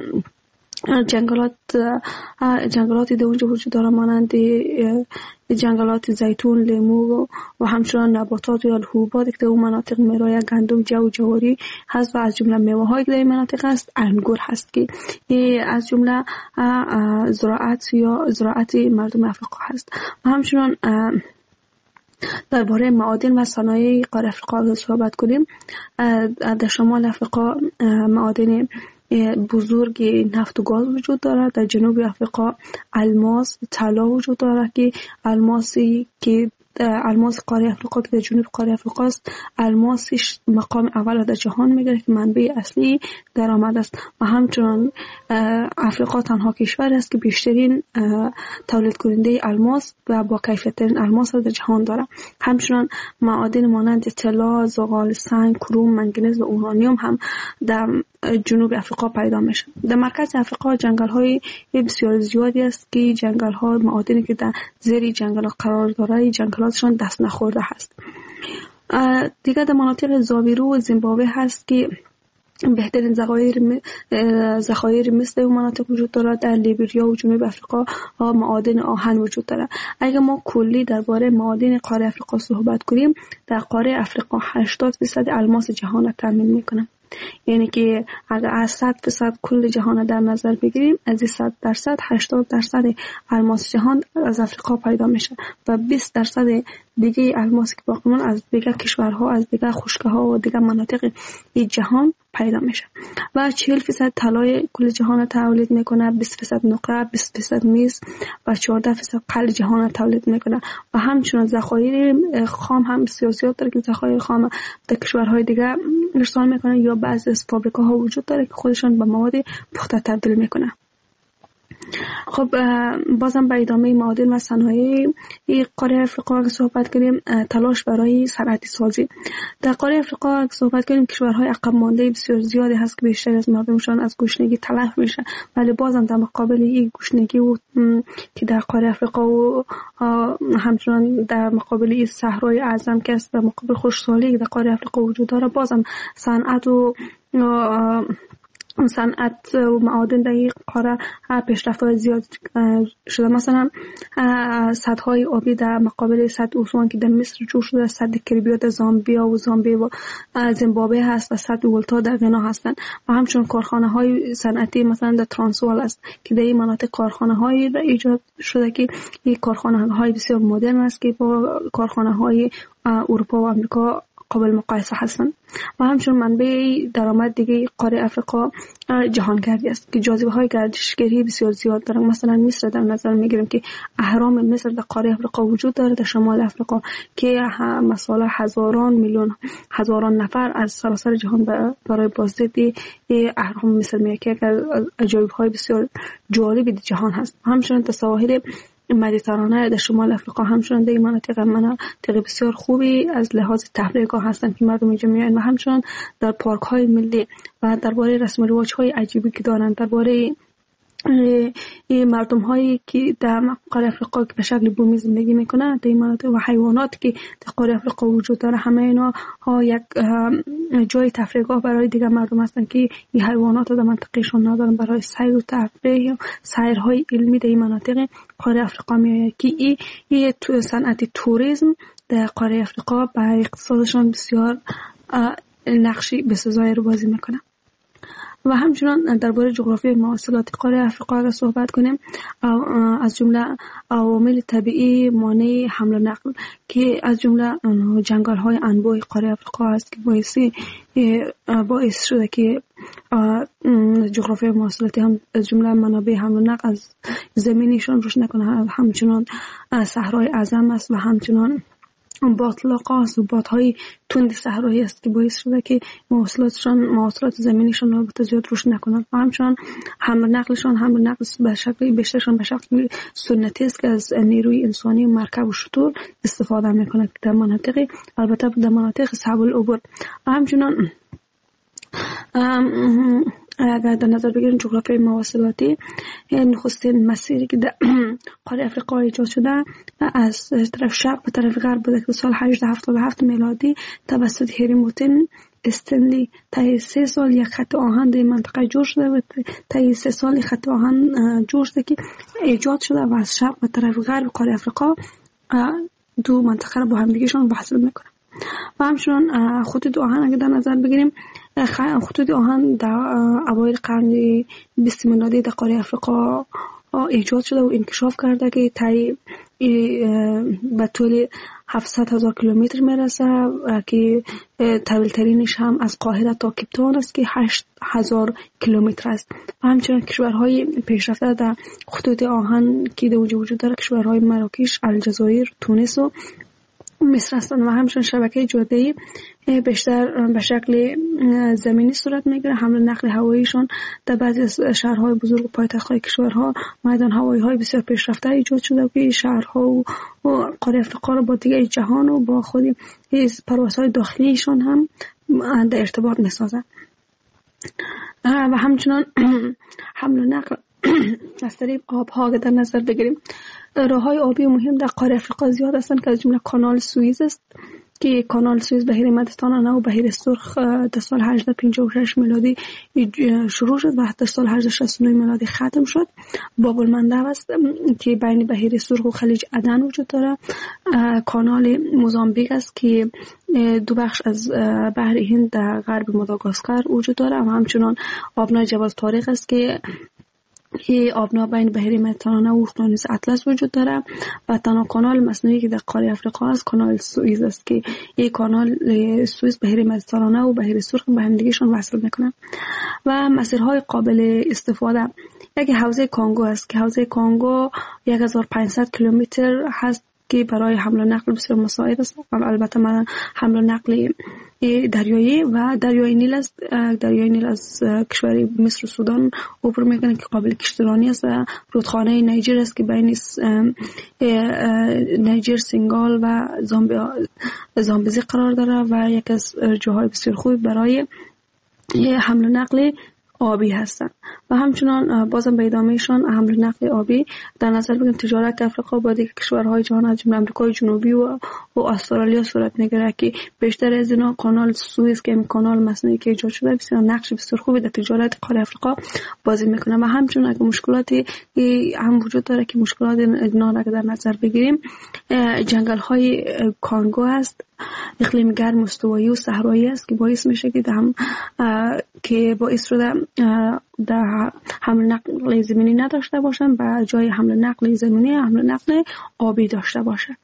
جنگلاتی در اونجا وجود داره مانند جنگلات زیتون، لیمو و همچنان نباتات یا حبوبات که در اون مناطق میرویه، گندم، جو، جواری هست و از جمله میوه هایی که در این مناطق هست انگور هست که از جمله زراعت مردم افریقا هست و همچنان درباره معادن و صنایع قاره افریقا صحبت کنیم. در شمال افریقا معادن بزرگ نفت و گاز وجود دارد. در جنوب افریقا الماس، طلا وجود دارد که الماس قاره افریقا که در جنوب قاره افریقا است الماسش مقام اول در جهان میگیره که منبع اصلی درآمد است و همچنان افریقا تنها کشور است که بیشترین تولید کننده الماس و با کیفیت ترین الماس در جهان داره. همچنان معادن مانند طلا، زغال سنگ، کروم، منگنز و اورانیوم هم در جنوب افریقا پیدا میشه. در مرکز افریقا جنگل های بسیار زیادی است که جنگل ها معادنی که در زیر جنگل قرار داره جنگلاتشان دست نخورده هست. دیگه در مناطق زاویرو و زیمبابوه هست که بهترین ذخایر مثل اون مناطق وجود دارد. در لیبریا و جنوب افریقا معادن آهن وجود دارد. اگر ما کلی درباره معادن قاره افریقا صحبت کنیم در قاره افریقا 80% الماس جهان را تامین میکنه. یعنی که اگر از 100% کل جهان در نظر بگیریم از 100% 80% الماس جهان از افریقا پیدا میشه و 20% دیگه الماس که باقی مونده از دیگه کشورها، از دیگه خشک‌ها و دیگه مناطق جهان پیدا میشه و 40% طلای کل جهان تولید میکنه، 20% نقره، 20% مس و 14% قل جهان تولید میکنه و همچنین ذخایر خام هم بسیار زیاد داره که ذخایر خام در کشورهای دیگه ارسال میکنه یا بعضی از فابریکاها وجود داره که خودشان به مواد پخته تبدیل میکنه. خب بازم به ادامه معادن و صنایع قاره افریقا که صحبت کنیم، تلاش برای صنعتی سازی. در قاره افریقا که صحبت کنیم، کشورهای عقب مانده بسیار زیادی هست که بیشتر از مردمشان از گشنگی تلف میشه، ولی بازم در مقابل این گشنگی و که در قاره افریقا و همچنان در مقابل این صحرای اعظم که است، در مقابل خشکسالی که در قاره افریقا وجود داره، بازم صنعت و معادن در این قاره پیشرفت‌های زیاد شده. مثلا سدهای آبی در مقابل سد اسوان که در مصر جور شده، سد کریبیا در زامبیا و زیمبابوه هست و سد ولتا در غنا هستند. و همچنین کارخانه‌های صنعتی مثلا در ترانسوال است که در این مناطق کارخانه‌هایی ایجاد شده که این کارخانه‌های بسیار مدرن است که با کارخانه‌های اروپا و آمریکا قابل مقایسه هستند. و همچنین منبع درآمد دیگه قاره افریقا جهانگردی است که جاذبه‌های گردشگری بسیار زیاد دارند. مثلا مصر در نظر میگیریم که اهرام مصر در قاره افریقا وجود داره، در شمال افریقا، که مثلا هزاران نفر از سراسر جهان برای بازدید اهرام مصر میاد که از عجایب‌های بسیار جالب جهان هست. همچنین در سواحل مدیترانه در شمال افریقا همچنان در این مناطق بسیار خوبی از لحاظ تفریحگاه هستند که مردم اینجا میان. و همچنان در پارک های ملی و درباره رسم و رواج های عجیبی که دارند، درباره این مردم هایی که در قاره افریقا که به شکل بومی زندگی میکنند در این مناطق و حیوانات که در قاره افریقا وجود داره، همه اینا یک جای تفریحگاه برای دیگر مردم هستند که این حیوانات در منطقهشون ندارن. برای سیر و تفریح و سیرهای علمی در این مناطق قاره افریقا میآید که این صنعت توریسم در قاره افریقا برای اقتصادشان بسیار نقشی بسزایی رو بازی میکنه. و همچنان درباره جغرافی مواصلات قاره افریقا اگر صحبت کنیم، از جمله عوامل طبیعی مانع حمل و نقل که از جمله جنگل‌های انبوه قاره افریقا است که باعث شده که جغرافی مواصلاتی هم از جمله منابع حمل و نقل از زمینیشان روش نکنه. همچنان صحرای اعظم است و همچنان باطلاقات و بادهای تند صحرایی است که باعث شده که مواصلات زمینیشان رو زیاد روش نکنند. و همچنان حمل نقل به شکل بیشترشان به شکل سنتی است که از نیروی انسانی مرکب و شتر استفاده میکنند در مناطق، البته در مناطق صعب العبور. و همچنان اگر در نظر بگیریم جغرافی مواصلاتی، نخستین مسیری که در قاره افریقا ایجاد شده از طرف شرق به طرف غرب بوده که سال 1877 میلادی توسط هری موتن استنلی طی 3 سال یک خط آهن در منطقه جور شده و طی 3 سال خط آهن جور شده که ایجاد شده و از شرق به طرف غرب قاره افریقا دو منطقه را با هم دیگه‌شان وصل میکنه. و همچنان خطوط آهن اگر در نظر بگیریم، خطوط آهن در اوایل قرن 20 میلادی در قاره افریقا ایجاد شده و انکشاف کرده که طی به طول 700,000 کیلومتر میرسه که طویل ترینش هم از قاهره تا کیپتاون است که 8,000 کیلومتر است. و همچنین کشورهای پیشرفته در خطوط آهن که در وجود داره کشورهای مراکش، الجزایر، تونس و مصر هستند. و همچنین شبکه جاده‌ای بیشتر به شکل زمینی صورت میگیره. حمل نقل هواییشان در بعضی از شهرهای بزرگ و پایتخت‌های کشورها میدان هوایی‌های بسیار پیشرفته ایجاد شده که شهرها و قاره افریقا را با دیگر جهان و با خود پروازهای داخلیشان هم در ارتباط میسازند. و همچنان حمل و نقل از طریق آب‌ها در نظر بگیریم، راه‌های آبی مهم در قاره افریقا زیاد هستند که از جمله کانال سوئیز است که کانال سوئیز بحیر مدیترانه و بحیر سرخ در سال 1856 میلادی شروع شد و در سال 1869 میلادی ختم شد. باب المندب است که بین بحیر سرخ و خلیج عدن وجود داره. کانال موزامبیک است که دو بخش از بحر هند در غرب ماداگاسکار وجود داره. و همچنان آبنای جبل طارق است که آبنا بین بحیر مدیترانه و اقیانوس اطلس وجود داره. و تنها کانال مصنوعی که در قاره افریقا است کانال سوئیز است که این کانال سوئیز بحیر مدیترانه و بحیر سرخ به هم دیگه‌شان وصل میکنه. و مسیرهای قابل استفاده، یکی حوزه کانگو است که حوزه کانگو 1500 کیلومتر هست که برای حمل و نقل بسیار مساعد است. البته من حمل و نقل دریایی و دریای نیل است. دریای نیل از کشور مصر و سودان عبور میکنه که قابل کشتیرانی است و رودخانه نیجر است که بین نیجر، سنگال و زامبزی قرار داره و یک از جاهای بسیار خوب برای حمل و نقل آبی هستند. و همچنان بازم به ادامهشان حمل و نقل آبی در نظر بگیریم تجارت افریقا با دیگر کشورهای جهان از جمله آمریکای جنوبی و استرالیا صورت میگیره که بیشتر از اینا کانال سوئز که کانال مصنوعی که ایجاد شده بسیار نقش بسیار خوبی در تجارت قاره افریقا بازی میکنه. و همچنان اگه مشکلاتی هم وجود داره که مشکلات اینا را در نظر بگیریم، جنگل های کانگو است، اقلیم گرم استوایی و صحرایی است که باعث میشه که باعث شده در حمل نقل زمینی نداشته باشن و جای حمل نقل زمینی حمل نقل آبی داشته باشن.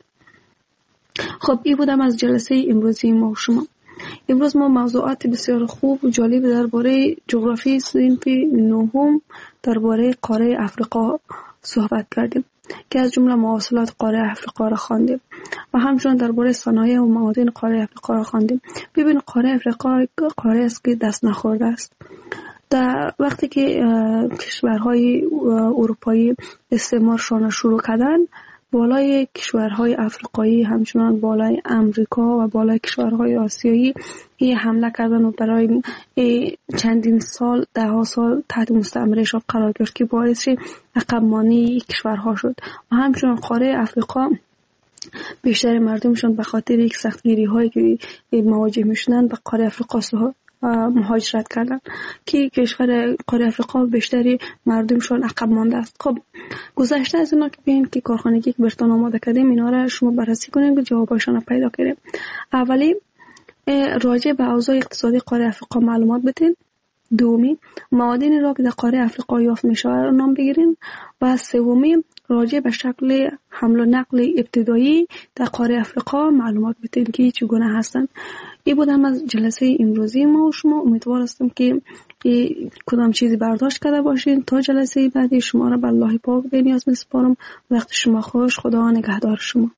خب این بودم از جلسه امروزی ما و شما. امروز ما موضوعات بسیار خوب و جالب درباره جغرافی صنف نهم درباره قاره افریقا صحبت کردیم که از جمله مواصلات قاره افریقا را خواندیم و همچنین درباره صنایع و معادن قاره افریقا را خواندیم. ببین قاره افریقا قاره است که دست نخورده است. در وقتی که کشورهای اروپایی استعمارشان را شروع کردن، بالای کشورهای افریقایی همچنان بالای امریکا و بالای کشورهای آسیایی حمله کردن و برای چندین سال، ده سال تحت مستعمرهشان قرار گرفت که باعث عقب مانی کشورها شد. و همچنان قاره افریقا بیشتر مردمشان به خاطر یک سختگیری هایی که مواجه میشدن به قاره افریقا مهاجرت کردن که کشور قاره افریقا بیشتری مردمشان عقب مانده است. خب گذشته از اینا که ببین که کارخانگی که برتون آماده کردیم اینا را شما بررسی کنیم که جوابشان را پیدا کنیم. اولی راجع به اوضاع اقتصادی قاره افریقا معلومات بدین. دومی معادن را که در قاره افریقا یافت میشه را نام بگیرین. و سومی راجع به شکل حمل و نقل ابتدایی در قاره افریقا معلومات بدین که چگونه هستند. این بود هم از جلسه امروزی ما و شما. امیدوار هستم که کدام چیزی برداشت کرده باشین. تا جلسه بعدی شما را به الله پاک بنیاز میسپارم. وقت شما خوش. خدا نگهدار شما.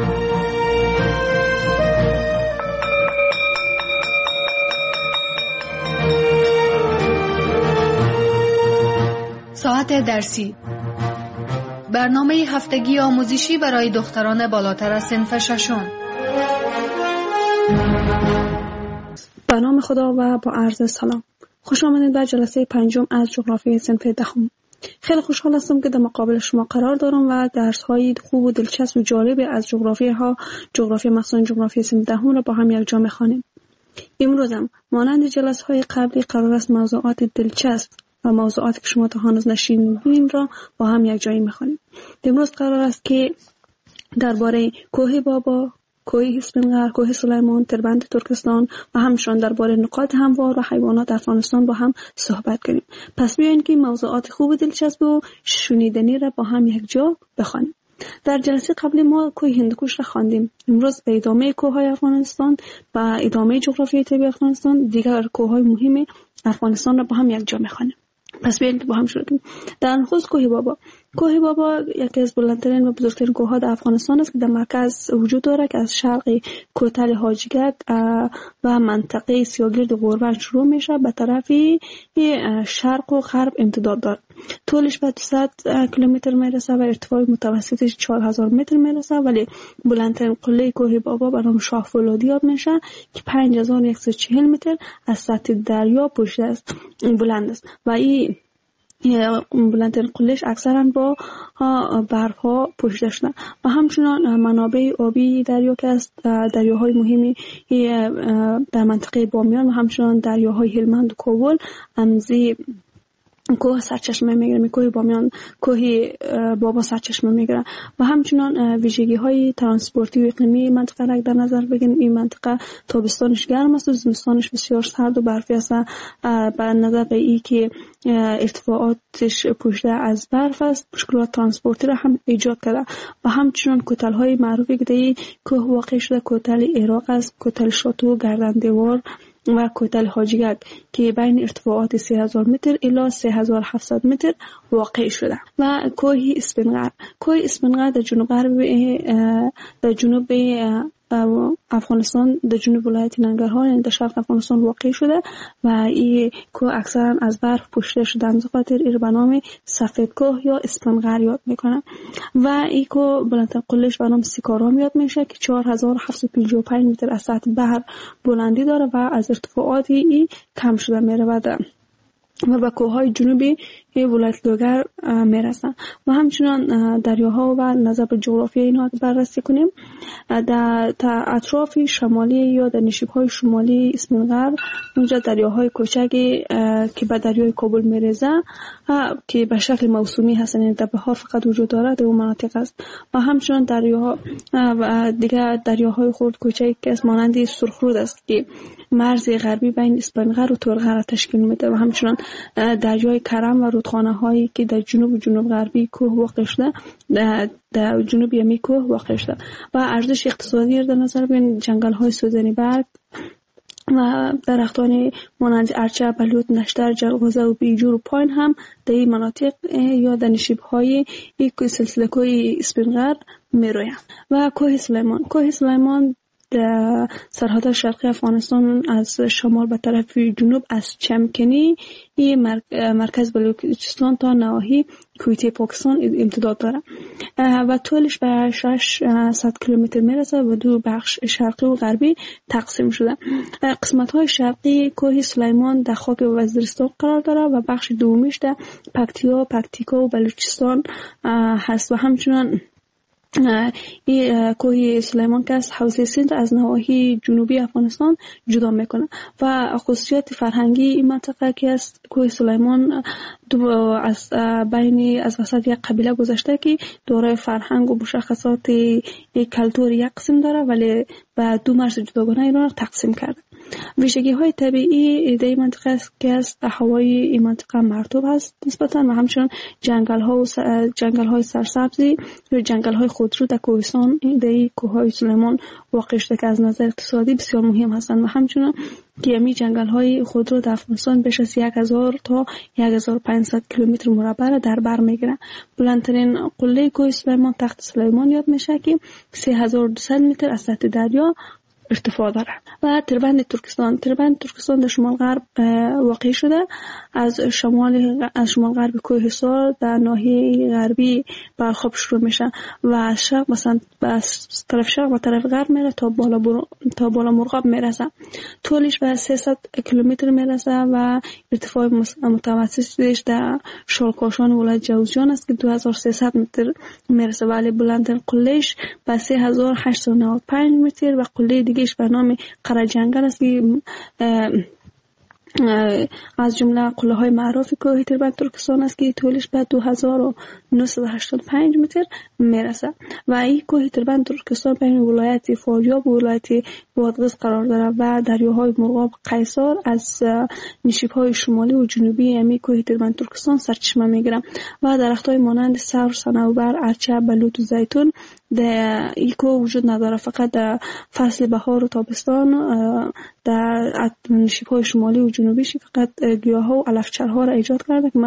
ساعت درسی، برنامه هفتگی آموزشی برای دختران بالاتر از صنف ششم. به نام خدا و با عرض سلام. خوش آمدید به جلسه پنجم از جغرافی صنف دهم. خیلی خوشحال هستم که در مقابل شما قرار دارم و درس‌های خوب و دلچسب و جالب از جغرافی مخصوصاً جغرافی صنف دهم را با هم یک جا می‌خوانیم. امروز هم مانند جلسه‌های قبلی قرار است موضوعات دلچسب و موضوعاتی که شما تا هنوز نشنیدین را با هم یک جایی می‌خوانیم. امروز قرار است که درباره کوه بابا، کوه اسفنگر، کوه سلیمان، تربند ترکستان و همچنین درباره نقاط هموار و حیوانات افغانستان با هم صحبت کنیم. پس بیاین که موضوعات خوب و دلچسب و شنیدنی را با هم یک جا بخوانیم. در جلسه قبلی ما کوه هندوکش را خواندیم. امروز به ادامه کوه‌های افغانستان و ادامه جغرافیای طبیعی افغانستان دیگر کوه‌های مهم افغانستان را با هم یک جا می‌خوانیم. پس بیاین که با هم شروع کنیم. در نخست کوه بابا. کوه بابا یکی از بلندترین و بزرگترین کوه‌ها در افغانستان است که در مرکز وجود دارد که از شرق کوتل حاجیگک و منطقه سیاگرد غوربند شروع میشه به طرف شرق و غرب امتداد دارد. طولش به 200 کیلومتر میرسه و ارتفاع متوسطش 4000 متر میرسه، ولی بلندترین قله کوه بابا به نام شاه فولادی یاد میشه که 5140 متر از سطح دریا پشت است بلند است و این بلندترین قلهش اکثرا با برف ها پوشیده شده. و همچنان منابع آبی دریا که است دریاهای مهمی در منطقه بامیان و همچنان دریاهای هلمند و کابل امزی کوه سرچشمه میگیره. کوه بامیان کوه بابا سرچشمه میگیره. و همچنان ویژگی های ترانسپورتی و اقلیمی منطقه را در نظر بگیریم. این منطقه تابستانش گرم است و زمستانش بسیار سرد و برفی است. به نظر به این که ارتفاعاتش پوشیده از برف است، مشکلات ترانسپورتی را هم ایجاد کرده. و همچنان کوتل های معروفی که در کوه واقع شده کوتل عراق است، کوتل شاتو، گردن دیوار و کوتل حاجیک که بین ارتفاعات 3000 متر الی 3700 متر واقع شده. و کوه اسفنقر. کوه اسفنقر در جنوب افغانستان، در جنوب ولایت ننگرهار، یعنی در شرق افغانستان واقع شده و این کوه اکثرا از برف پوشیده شده. از خاطر این به نام سفید کوه یا اسفنقر یاد میکنه. و این کوه بلندترین قلهش به نام سیکارام یاد میشه که 4755 متر از سطح بحر بلندی داره و از ارتفاعات این کم شده میره و به کوههای جنوبی ولایت لوگر میرسن. و همچنان دریاها و نظر به جغرافی اینها بررسی کنیم. در اطراف شمالی یا در نشیب‌های شمالی اسفنقر اونجا دریاهای کوچکی که به دریای کابل میرسه که به شکل موسومی هستن، یعنی در بهار فقط وجود داره در اون مناطق است. و همچنان دریاها و دیگر دریاهای خرد کوچکی که از مانند سرخرود است که مرز غربی بین اسفنقر و تورغر تشکیل میده. و همچنان دریای کرم و رودخانه هایی که در جنوب غربی کوه واقع شده، در جنوب یمی کوه واقع شده. و ارزش اقتصادی در نظر بگیریم جنگل های سوزنی برگ و درختان مانند ارچه، بلوط، نشتر، جلغوزه و بیجور و پاین هم در این مناطق یا در نشیب های سلسله کوه اسفنقر میرویند. و کوه سلیمان در سرحد شرقی افغانستان از شمال به طرف جنوب از چمکنی مرکز بلوچستان تا نواحی کویته پاکستان امتداد داره و طولش به 600 کیلومتر میرسه و دو بخش شرقی و غربی تقسیم شده. قسمت های شرقی کوه سلیمان در خاک وزیرستان قرار داره و بخش دومیش در پکتیکا و بلوچستان هست. و همچنان این کوه سلیمان که از حوزه سند از نواحی جنوبی افغانستان جدا میکنه. و خصوصیت فرهنگی این منطقه که از کوه سلیمان از وسط یک قبیله گذشته که دارای فرهنگ و مشخصات کلتور یک قسم داره ولی به دو مرز جداگانه اینا را تقسیم کرده. ویژگی های طبیعی در این منطقه است که از هوای این منطقه مرطوب هست نسبتا و همچنان جنگل های سرسبزی و جنگل های خودرو در کوهستان در کوههای سلیمان واقع شده که از نظر اقتصادی بسیار مهم هستند. و همچنان که امی جنگل های خودرو در افغانستان بیش از 1000 تا 1500 کیلومتر مربع در بر میگیرند. بلندترین قله کوه سلیمان تخت سلیمان یاد میشه که 3200 متر از سطح دریا ارتفاع داره. و تربند ترکستان در شمال غرب واقع شده. از شمال غرب کوه حصار در ناحیه غربی برخاب شروع میشه و از شرق مثلا طرف شرق و طرف غرب میره تا بالا مرغاب میرسه. طولش به 300 کیلومتر میرسه و ارتفاع متوسطش در شالکاشان ولایت جوزجان است که 2300 متر میرسه. ولی بلندترین قلهش به 3895 متر و قله دیگهش به نام قره‌جنگل است که از جمله قله های معروف کوه تربند ترکستان است که طولش به 2985 متر میرسه. و این کوه تربند ترکستان بین ولایت فاریاب و ولایت بادغیس قرار داره و دریاهای مرغاب، قیصر از نشیب‌های شمالی و جنوبی امی کوه تربند ترکستان سرچشمه میگیرن. و درخت‌های مانند سرو، صنوبر، ارچه، بلوط و زیتون در ایکو وجود نداره. فقط در فصل بهار و تابستان در نشیب‌های شمالی و جنوبیش فقط گیاها و علفچرها را ایجاد کرده که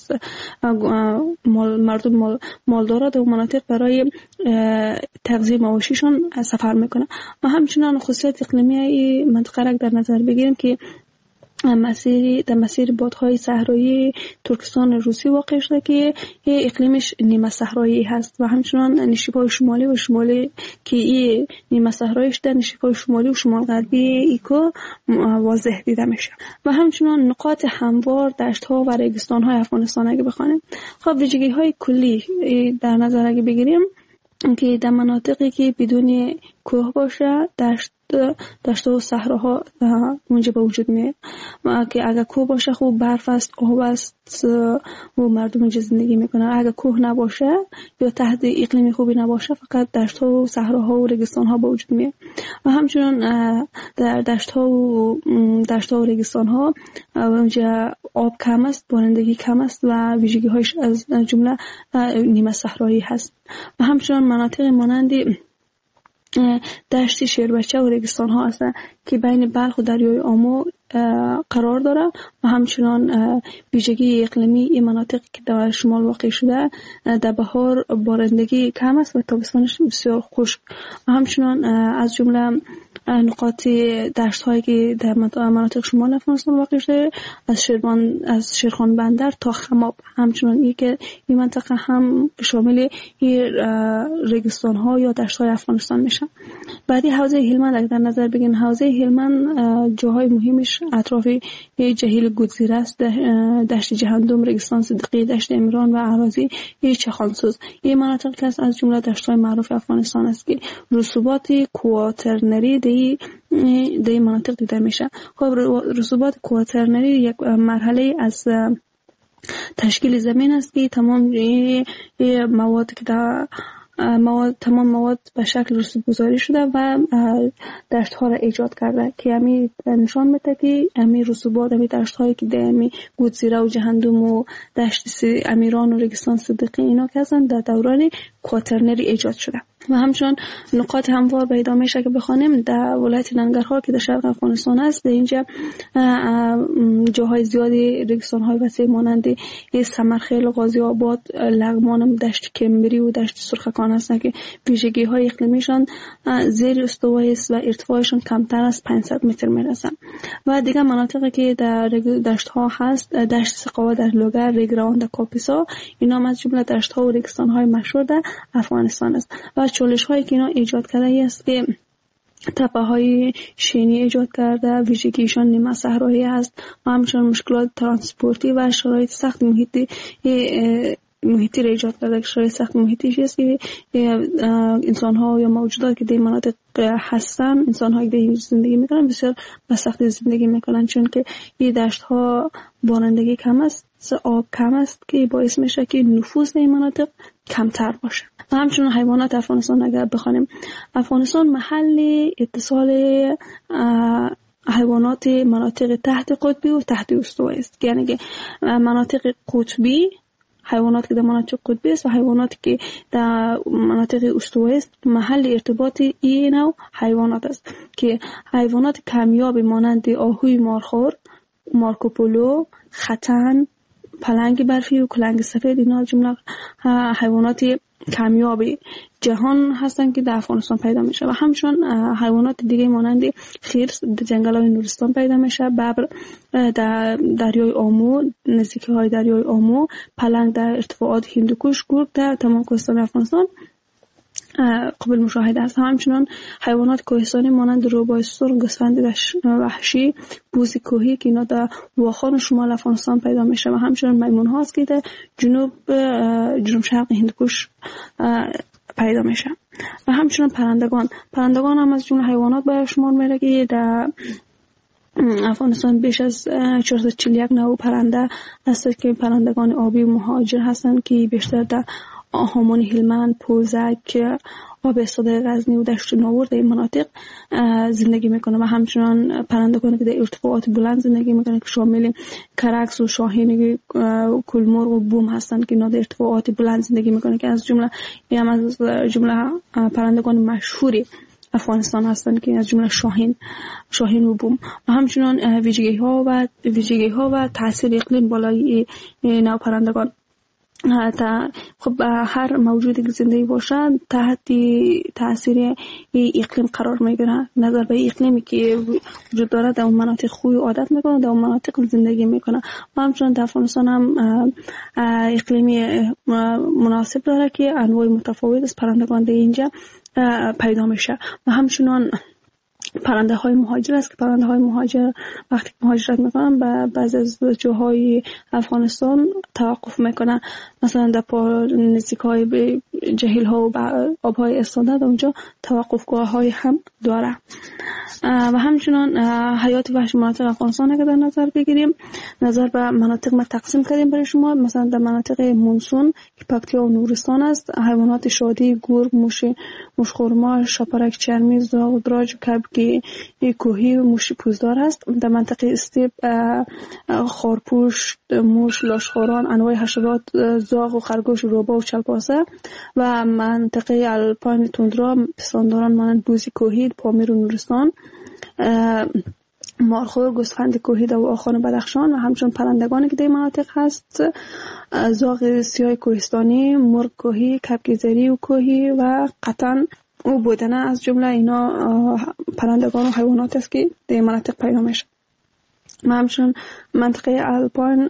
مردم مالدارا در مناطق برای تغذیه مواشیشون سفر میکنه. و همچنان خصوصیت اقلیمی این منطقه را در نظر بگیریم که در مسیر بادهای صحرایی ترکستان روسی واقع شده که اقلیمش نیمه صحرایی هست. و همچنان نشیب‌های شمالی و شمالی که این نیمه صحراییش در نشیب‌های شمالی و شمال غربی ایکو واضح دیده میشه. و همچنان نقاط هموار دشت‌ها و ریگستان‌های افغانستان اگه بخوانیم، خب ویژگی‌های کلی در نظر اگه بگیریم که در مناطقی که بدون کوه باشه دشت و صحراها اونجا به وجود میاد و که اگر کوه باشه خوب برف است، آب است و مردم اونجا زندگی میکنن. اگر کوه نباشه یا تحت اقلیم خوبی نباشه فقط دشت ها و صحراها و ریگستان ها به وجود میاد. و همچنان در دشت ها و ریگستان ها اونجا آب کم است، بارندگی کم است و ویژگی هایش از جمله نیمه صحرایی هست. و همچنان مناطق مانند دشت شیربچه و ریگستان ها هستن که بین بلخ و دریای آمو قرار داره و همچنان ویژگی اقلیمی این مناطق که در شمال واقع شده در بهار بارندگی کم است و تابستانش بسیار خشک و همچنان از جمله نقاط دشت هایی که در مناطق شمال افغانستان واقع شده از شیرخان بندر تا خماب، همچنان این که این منطقه هم شامل ریگستان ها یا دشت های افغانستان میشه. بعدی حوزه هلمند اگر در نظر بگیریم، حوزه هلمند جاهای مهمش اطراف جهیل گودزیره است، دشت جهندم، ریگستان صدیقی، دشت امیران و اراضی چخانسوز. این مناطق که از جمله دشت های معروف افغانستان است که رسوبات کواترنری در این مناطق دیده میشه. خب رسوبات کواترنری یک مرحله از تشکیل زمین است که تمام مواد که در تمام مواد به شکل رسوب گذاری شده و دشت ها را ایجاد کرده که همی نشان میده که همی رسوبات همی دشت هایی که در گودزیره و جهندم و دشت امیران و ریگستان صدیقی اینا که هستن در دوران کواترنری ایجاد شده. و همچنان نقاط هموار پیدا میشه که بخوانیم در ولایت ننگرهار که در شرق افغانستان است. در اینجا جاهای زیادی ریگستان های وسیع مانند سمرخیل، غازی آباد، لغمان، دشت کمبری و دشت سرخکان هستند که ویژگی های اقلیمیشان زیر استوایی است و ارتفاعشان کمتر از 500 متر میرسه. و دیگر مناطقی که در دشت ها هست، دشت سقاوا در لوگر، ریگروان در کاپیسا، اینا هم از جمله دشت ها و ریگستان های مشهور در افغانستان است. و چالش هایی که اینا ایجاد کرده است که تپه های شینی ایجاد کرده، ویژگیشان نیمه صحرایی است و همچنان مشکلات ترانسپورتی و شرایط سخت محیطی را ایجاد کرده. شرایط سخت محیطی است که انسان ها یا موجودات که در مناطق هستن، انسان هایی که زندگی میکنن بسیار به سختی زندگی میکنن، چون که این دشت ها بارندگی کم است، آب کم است که باعث میشه که نفوذ در این مناطق کمتر باشه. و همچنین حیوانات افغانستان اگر بخوانیم، افغانستان محل اتصال حیوانات مناطق تحت قطبی و تحت استوایی است، یعنی که مناطق قطبی حیوانات که در مناطق قطبی است و حیوانات که در مناطق استوایی است محل ارتباط این نوع حیوانات است که حیوانات کمیابی مانند آهوی مارخور، مارکوپولو، ختن، پلنگ برفی و کلنگ سفید اینا جمله حیوانات کمیابی جهان هستند که در افغانستان پیدا میشه. و همچنین حیوانات دیگه مانند خرس در جنگل‌های نورستان پیدا میشه، ببر در دریای آمو، نزدیکی های دریای آمو، پلنگ در ارتفاعات هندوکش، گرگ در تمام کوهستان افغانستان قابل مشاهده است. همچنین حیوانات کوهستانی مانند روباه سرخ، گوسفند وحشی، بوز کوهی که اینا در واخان شمال افغانستان پیدا میشه و همچنین میمون هاست که در جنوب شرق هندوکش پیدا میشه. و همچنین پرندگان هم از جمله حیوانات به شمار میره که در افغانستان بیش از 441 نوع پرنده هست که پرندگان آبی مهاجر هستند که بیشتر در هامان هلمند، پوزک، آب استاده غزنی و دشت ناور در این مناطق زندگی میکنه. و همچنان پرندگانی که در ارتفاعات بلند زندگی میکنه که شامل کرکس و شاهین کلمرغ و بوم هستند که اینا در ارتفاعات بلند زندگی میکنه که از جمله پرندگان مشهوری افغانستان هستند که از جمله شاهین و بوم. و همچنان ویژگی ها و تاثیر اقلیم بالای نوع پرندگان. خب هر موجودی که زندگی باشه تحت تاثیر اقلیم قرار میگیره. نظر به اقلیمی که وجود داره در اون مناطق خوی عادت میکنه، در اون مناطق زندگی میکنه. و همچنان در افغانستان هم اقلیمی مناسب داره که انواع متفاوت از پرندگان در اینجا پیدا میشه. و همچنان پرنده های مهاجر است که پرنده های مهاجر وقتی مهاجرت میکنن به بعضی از جاهای افغانستان توقف میکنن، مثلا در نزدیک های به جهیل ها و آب های استاده در اونجا توقفگاه های هم داره. و همچنان حیات وحشی مناطق افغانستان اگر در نظر بگیریم، نظر به مناطق ما تقسیم کردیم برای شما. مثلا در مناطق مونسون که پکتیا و نورستان است، حیوانات شادی، گرگ، موش خرما، شپرک چرمی، زاغ، دراج، کبک موشی کوهی و موشی پوزدار است. در منطقه استیپ خارپوش، موش، لاشخوران، انواع حشرات زاغ و خرگوش، روبا و چلپاسه و منطقه الپاین توندرا پستانداران مانند بوزی کوهی، پامیر و نورستان، مارخور، گوسفند کوهی و آخان بدخشان و همچنین پرندگانی که در مناطق هست، زاغ سیاه کوهستانی، مرغ کوهی، کبکزری و کوهی و قطن و بودنه از جمله اینا پرندگان و حیوانات است که در مناطق پیدا میشه. و همچنین منطقه الپاین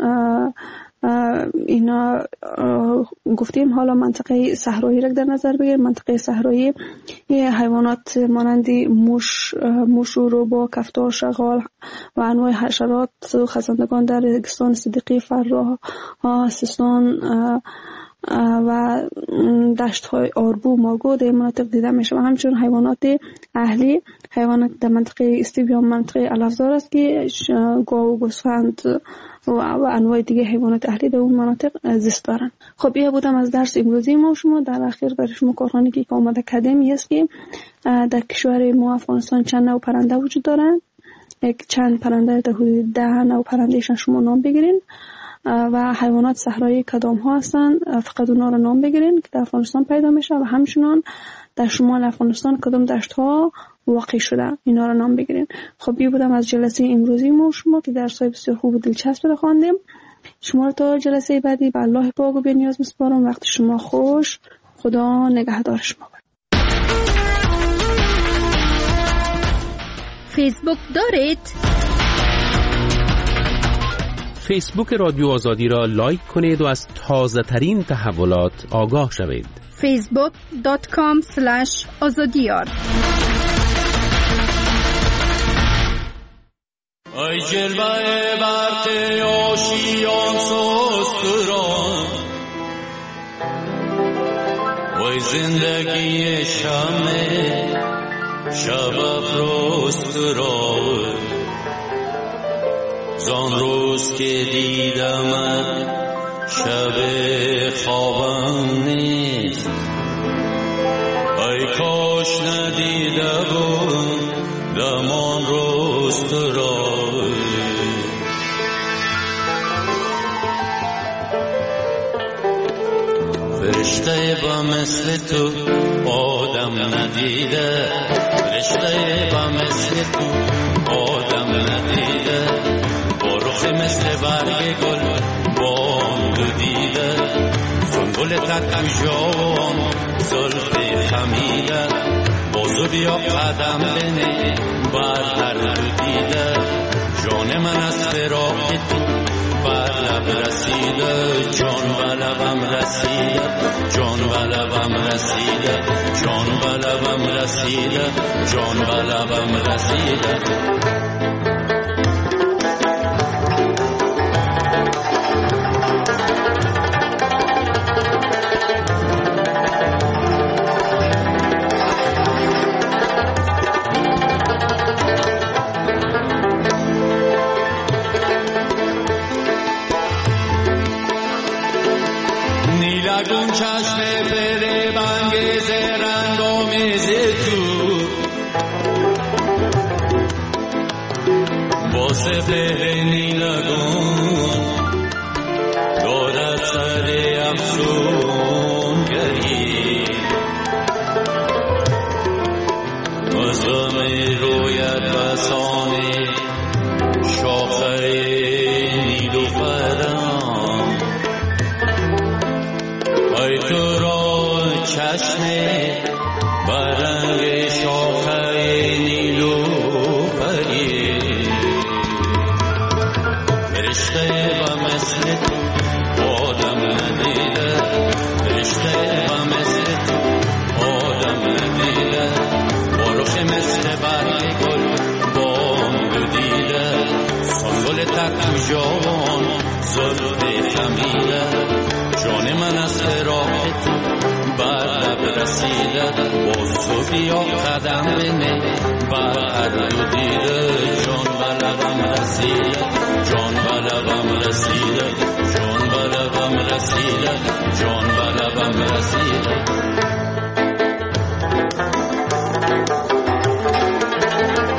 اینا گفتیم. حالا منطقه صحرایی را در نظر بگیریم. منطقه صحرایی حیوانات مانند موش و روبا، کفتار، شغال و انواع حشرات و خزندگان در رگستان صدیقی، فراه، سیستان و دشت های آربو، ماگو در مناطق دیده میشه. و همچنین حیوانات اهلی، حیوانات در منطقه استیب یا منطقه الافزار است که گاو و گوسفند و انواع دیگه حیوانات اهلی در اون مناطق زیست دارن. خب این بودم از درس امروزی ما شما. در اخیر برای شما کارخانه که آماده کردیم است که در کشور ما افغانستان چند نوع پرنده وجود دارن. چند پرنده در حدود 10 نوع پرندهشان شما نام بگیرین و حیوانات صحرایی کدام ها هستن فقط اونا رو نام بگیرین که در افغانستان پیدا میشه و همچنان در شمال افغانستان کدام دشت ها واقع شده اینا رو نام بگیرین. خب این بودم از جلسه امروزی ما شما که درسای بسیار خوب و دلچسب رو خواندیم. شما رو تا جلسه بعدی به الله پاک و بی‌نیاز میسپارم. وقت شما خوش. خدا نگهدار شما. فیسبوک دارید؟ فیسبوک رادیو آزادی را لایک کنید و از تازه ترین تحولات آگاه شوید. facebook.com/azadiyar ای جلوه برق آشیان سستران، وای زندگی شمه شب افروز را، زان روز که دیدمت شب خوابم نیست. ای کاش ندیده بودم آن روز تو را. فرشته با مثل تو آدم ندیده، فرشته با مثل تو آدم ندیده، با رخ مثل برگ گل بام دو دیده، سنبول تک جوان زلف خمیده، بازو بیا قدم بنه بر هر دو دیده، جان من از فراق تو بر لب رسیده، جان و لبم رسیده، جان و لبم رسیده، جان و لبم رسیده، جان و لبم رسیده. نیلگون چشم پره بنگیز رنگ آمیز تو، با سپهر نیلگون دارد سر افسون گری، از غم رویت بسانه شاخه نیلوفران، ای تو را چشم برنگ شاخه نیلوفری، فرشته و مثل تو آدم ندیده، فرشته و مثل تو آدم ندیده، با رخ مثل برگ گل بام دو دیده، سنبول تک جوان زلف خمیده، جان من از فراق تو بر لب رسیده، باز تو بیا قدم بنه بر هر دو دیده، جان و لبم رسیده، جان و لبم رسیده، جان و لبم رسیده، جان و لبم رسیده.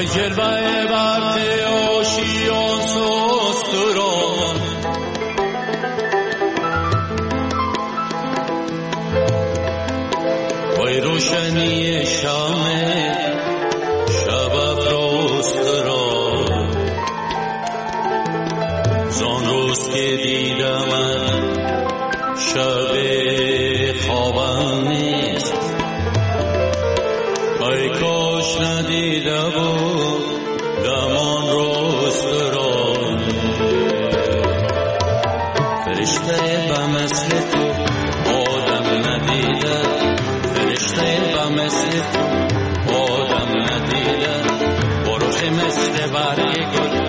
ای جلوه برد آشیان سستران وای روشنی شامه شب افروز را زان روز که دیدم شب خوابم نیست ای کاش ندیده بود دمان روز را فرشته به مثل تو آدم ندیده فرشته به مثل تو آدم ندیده با روح مثل برگ گل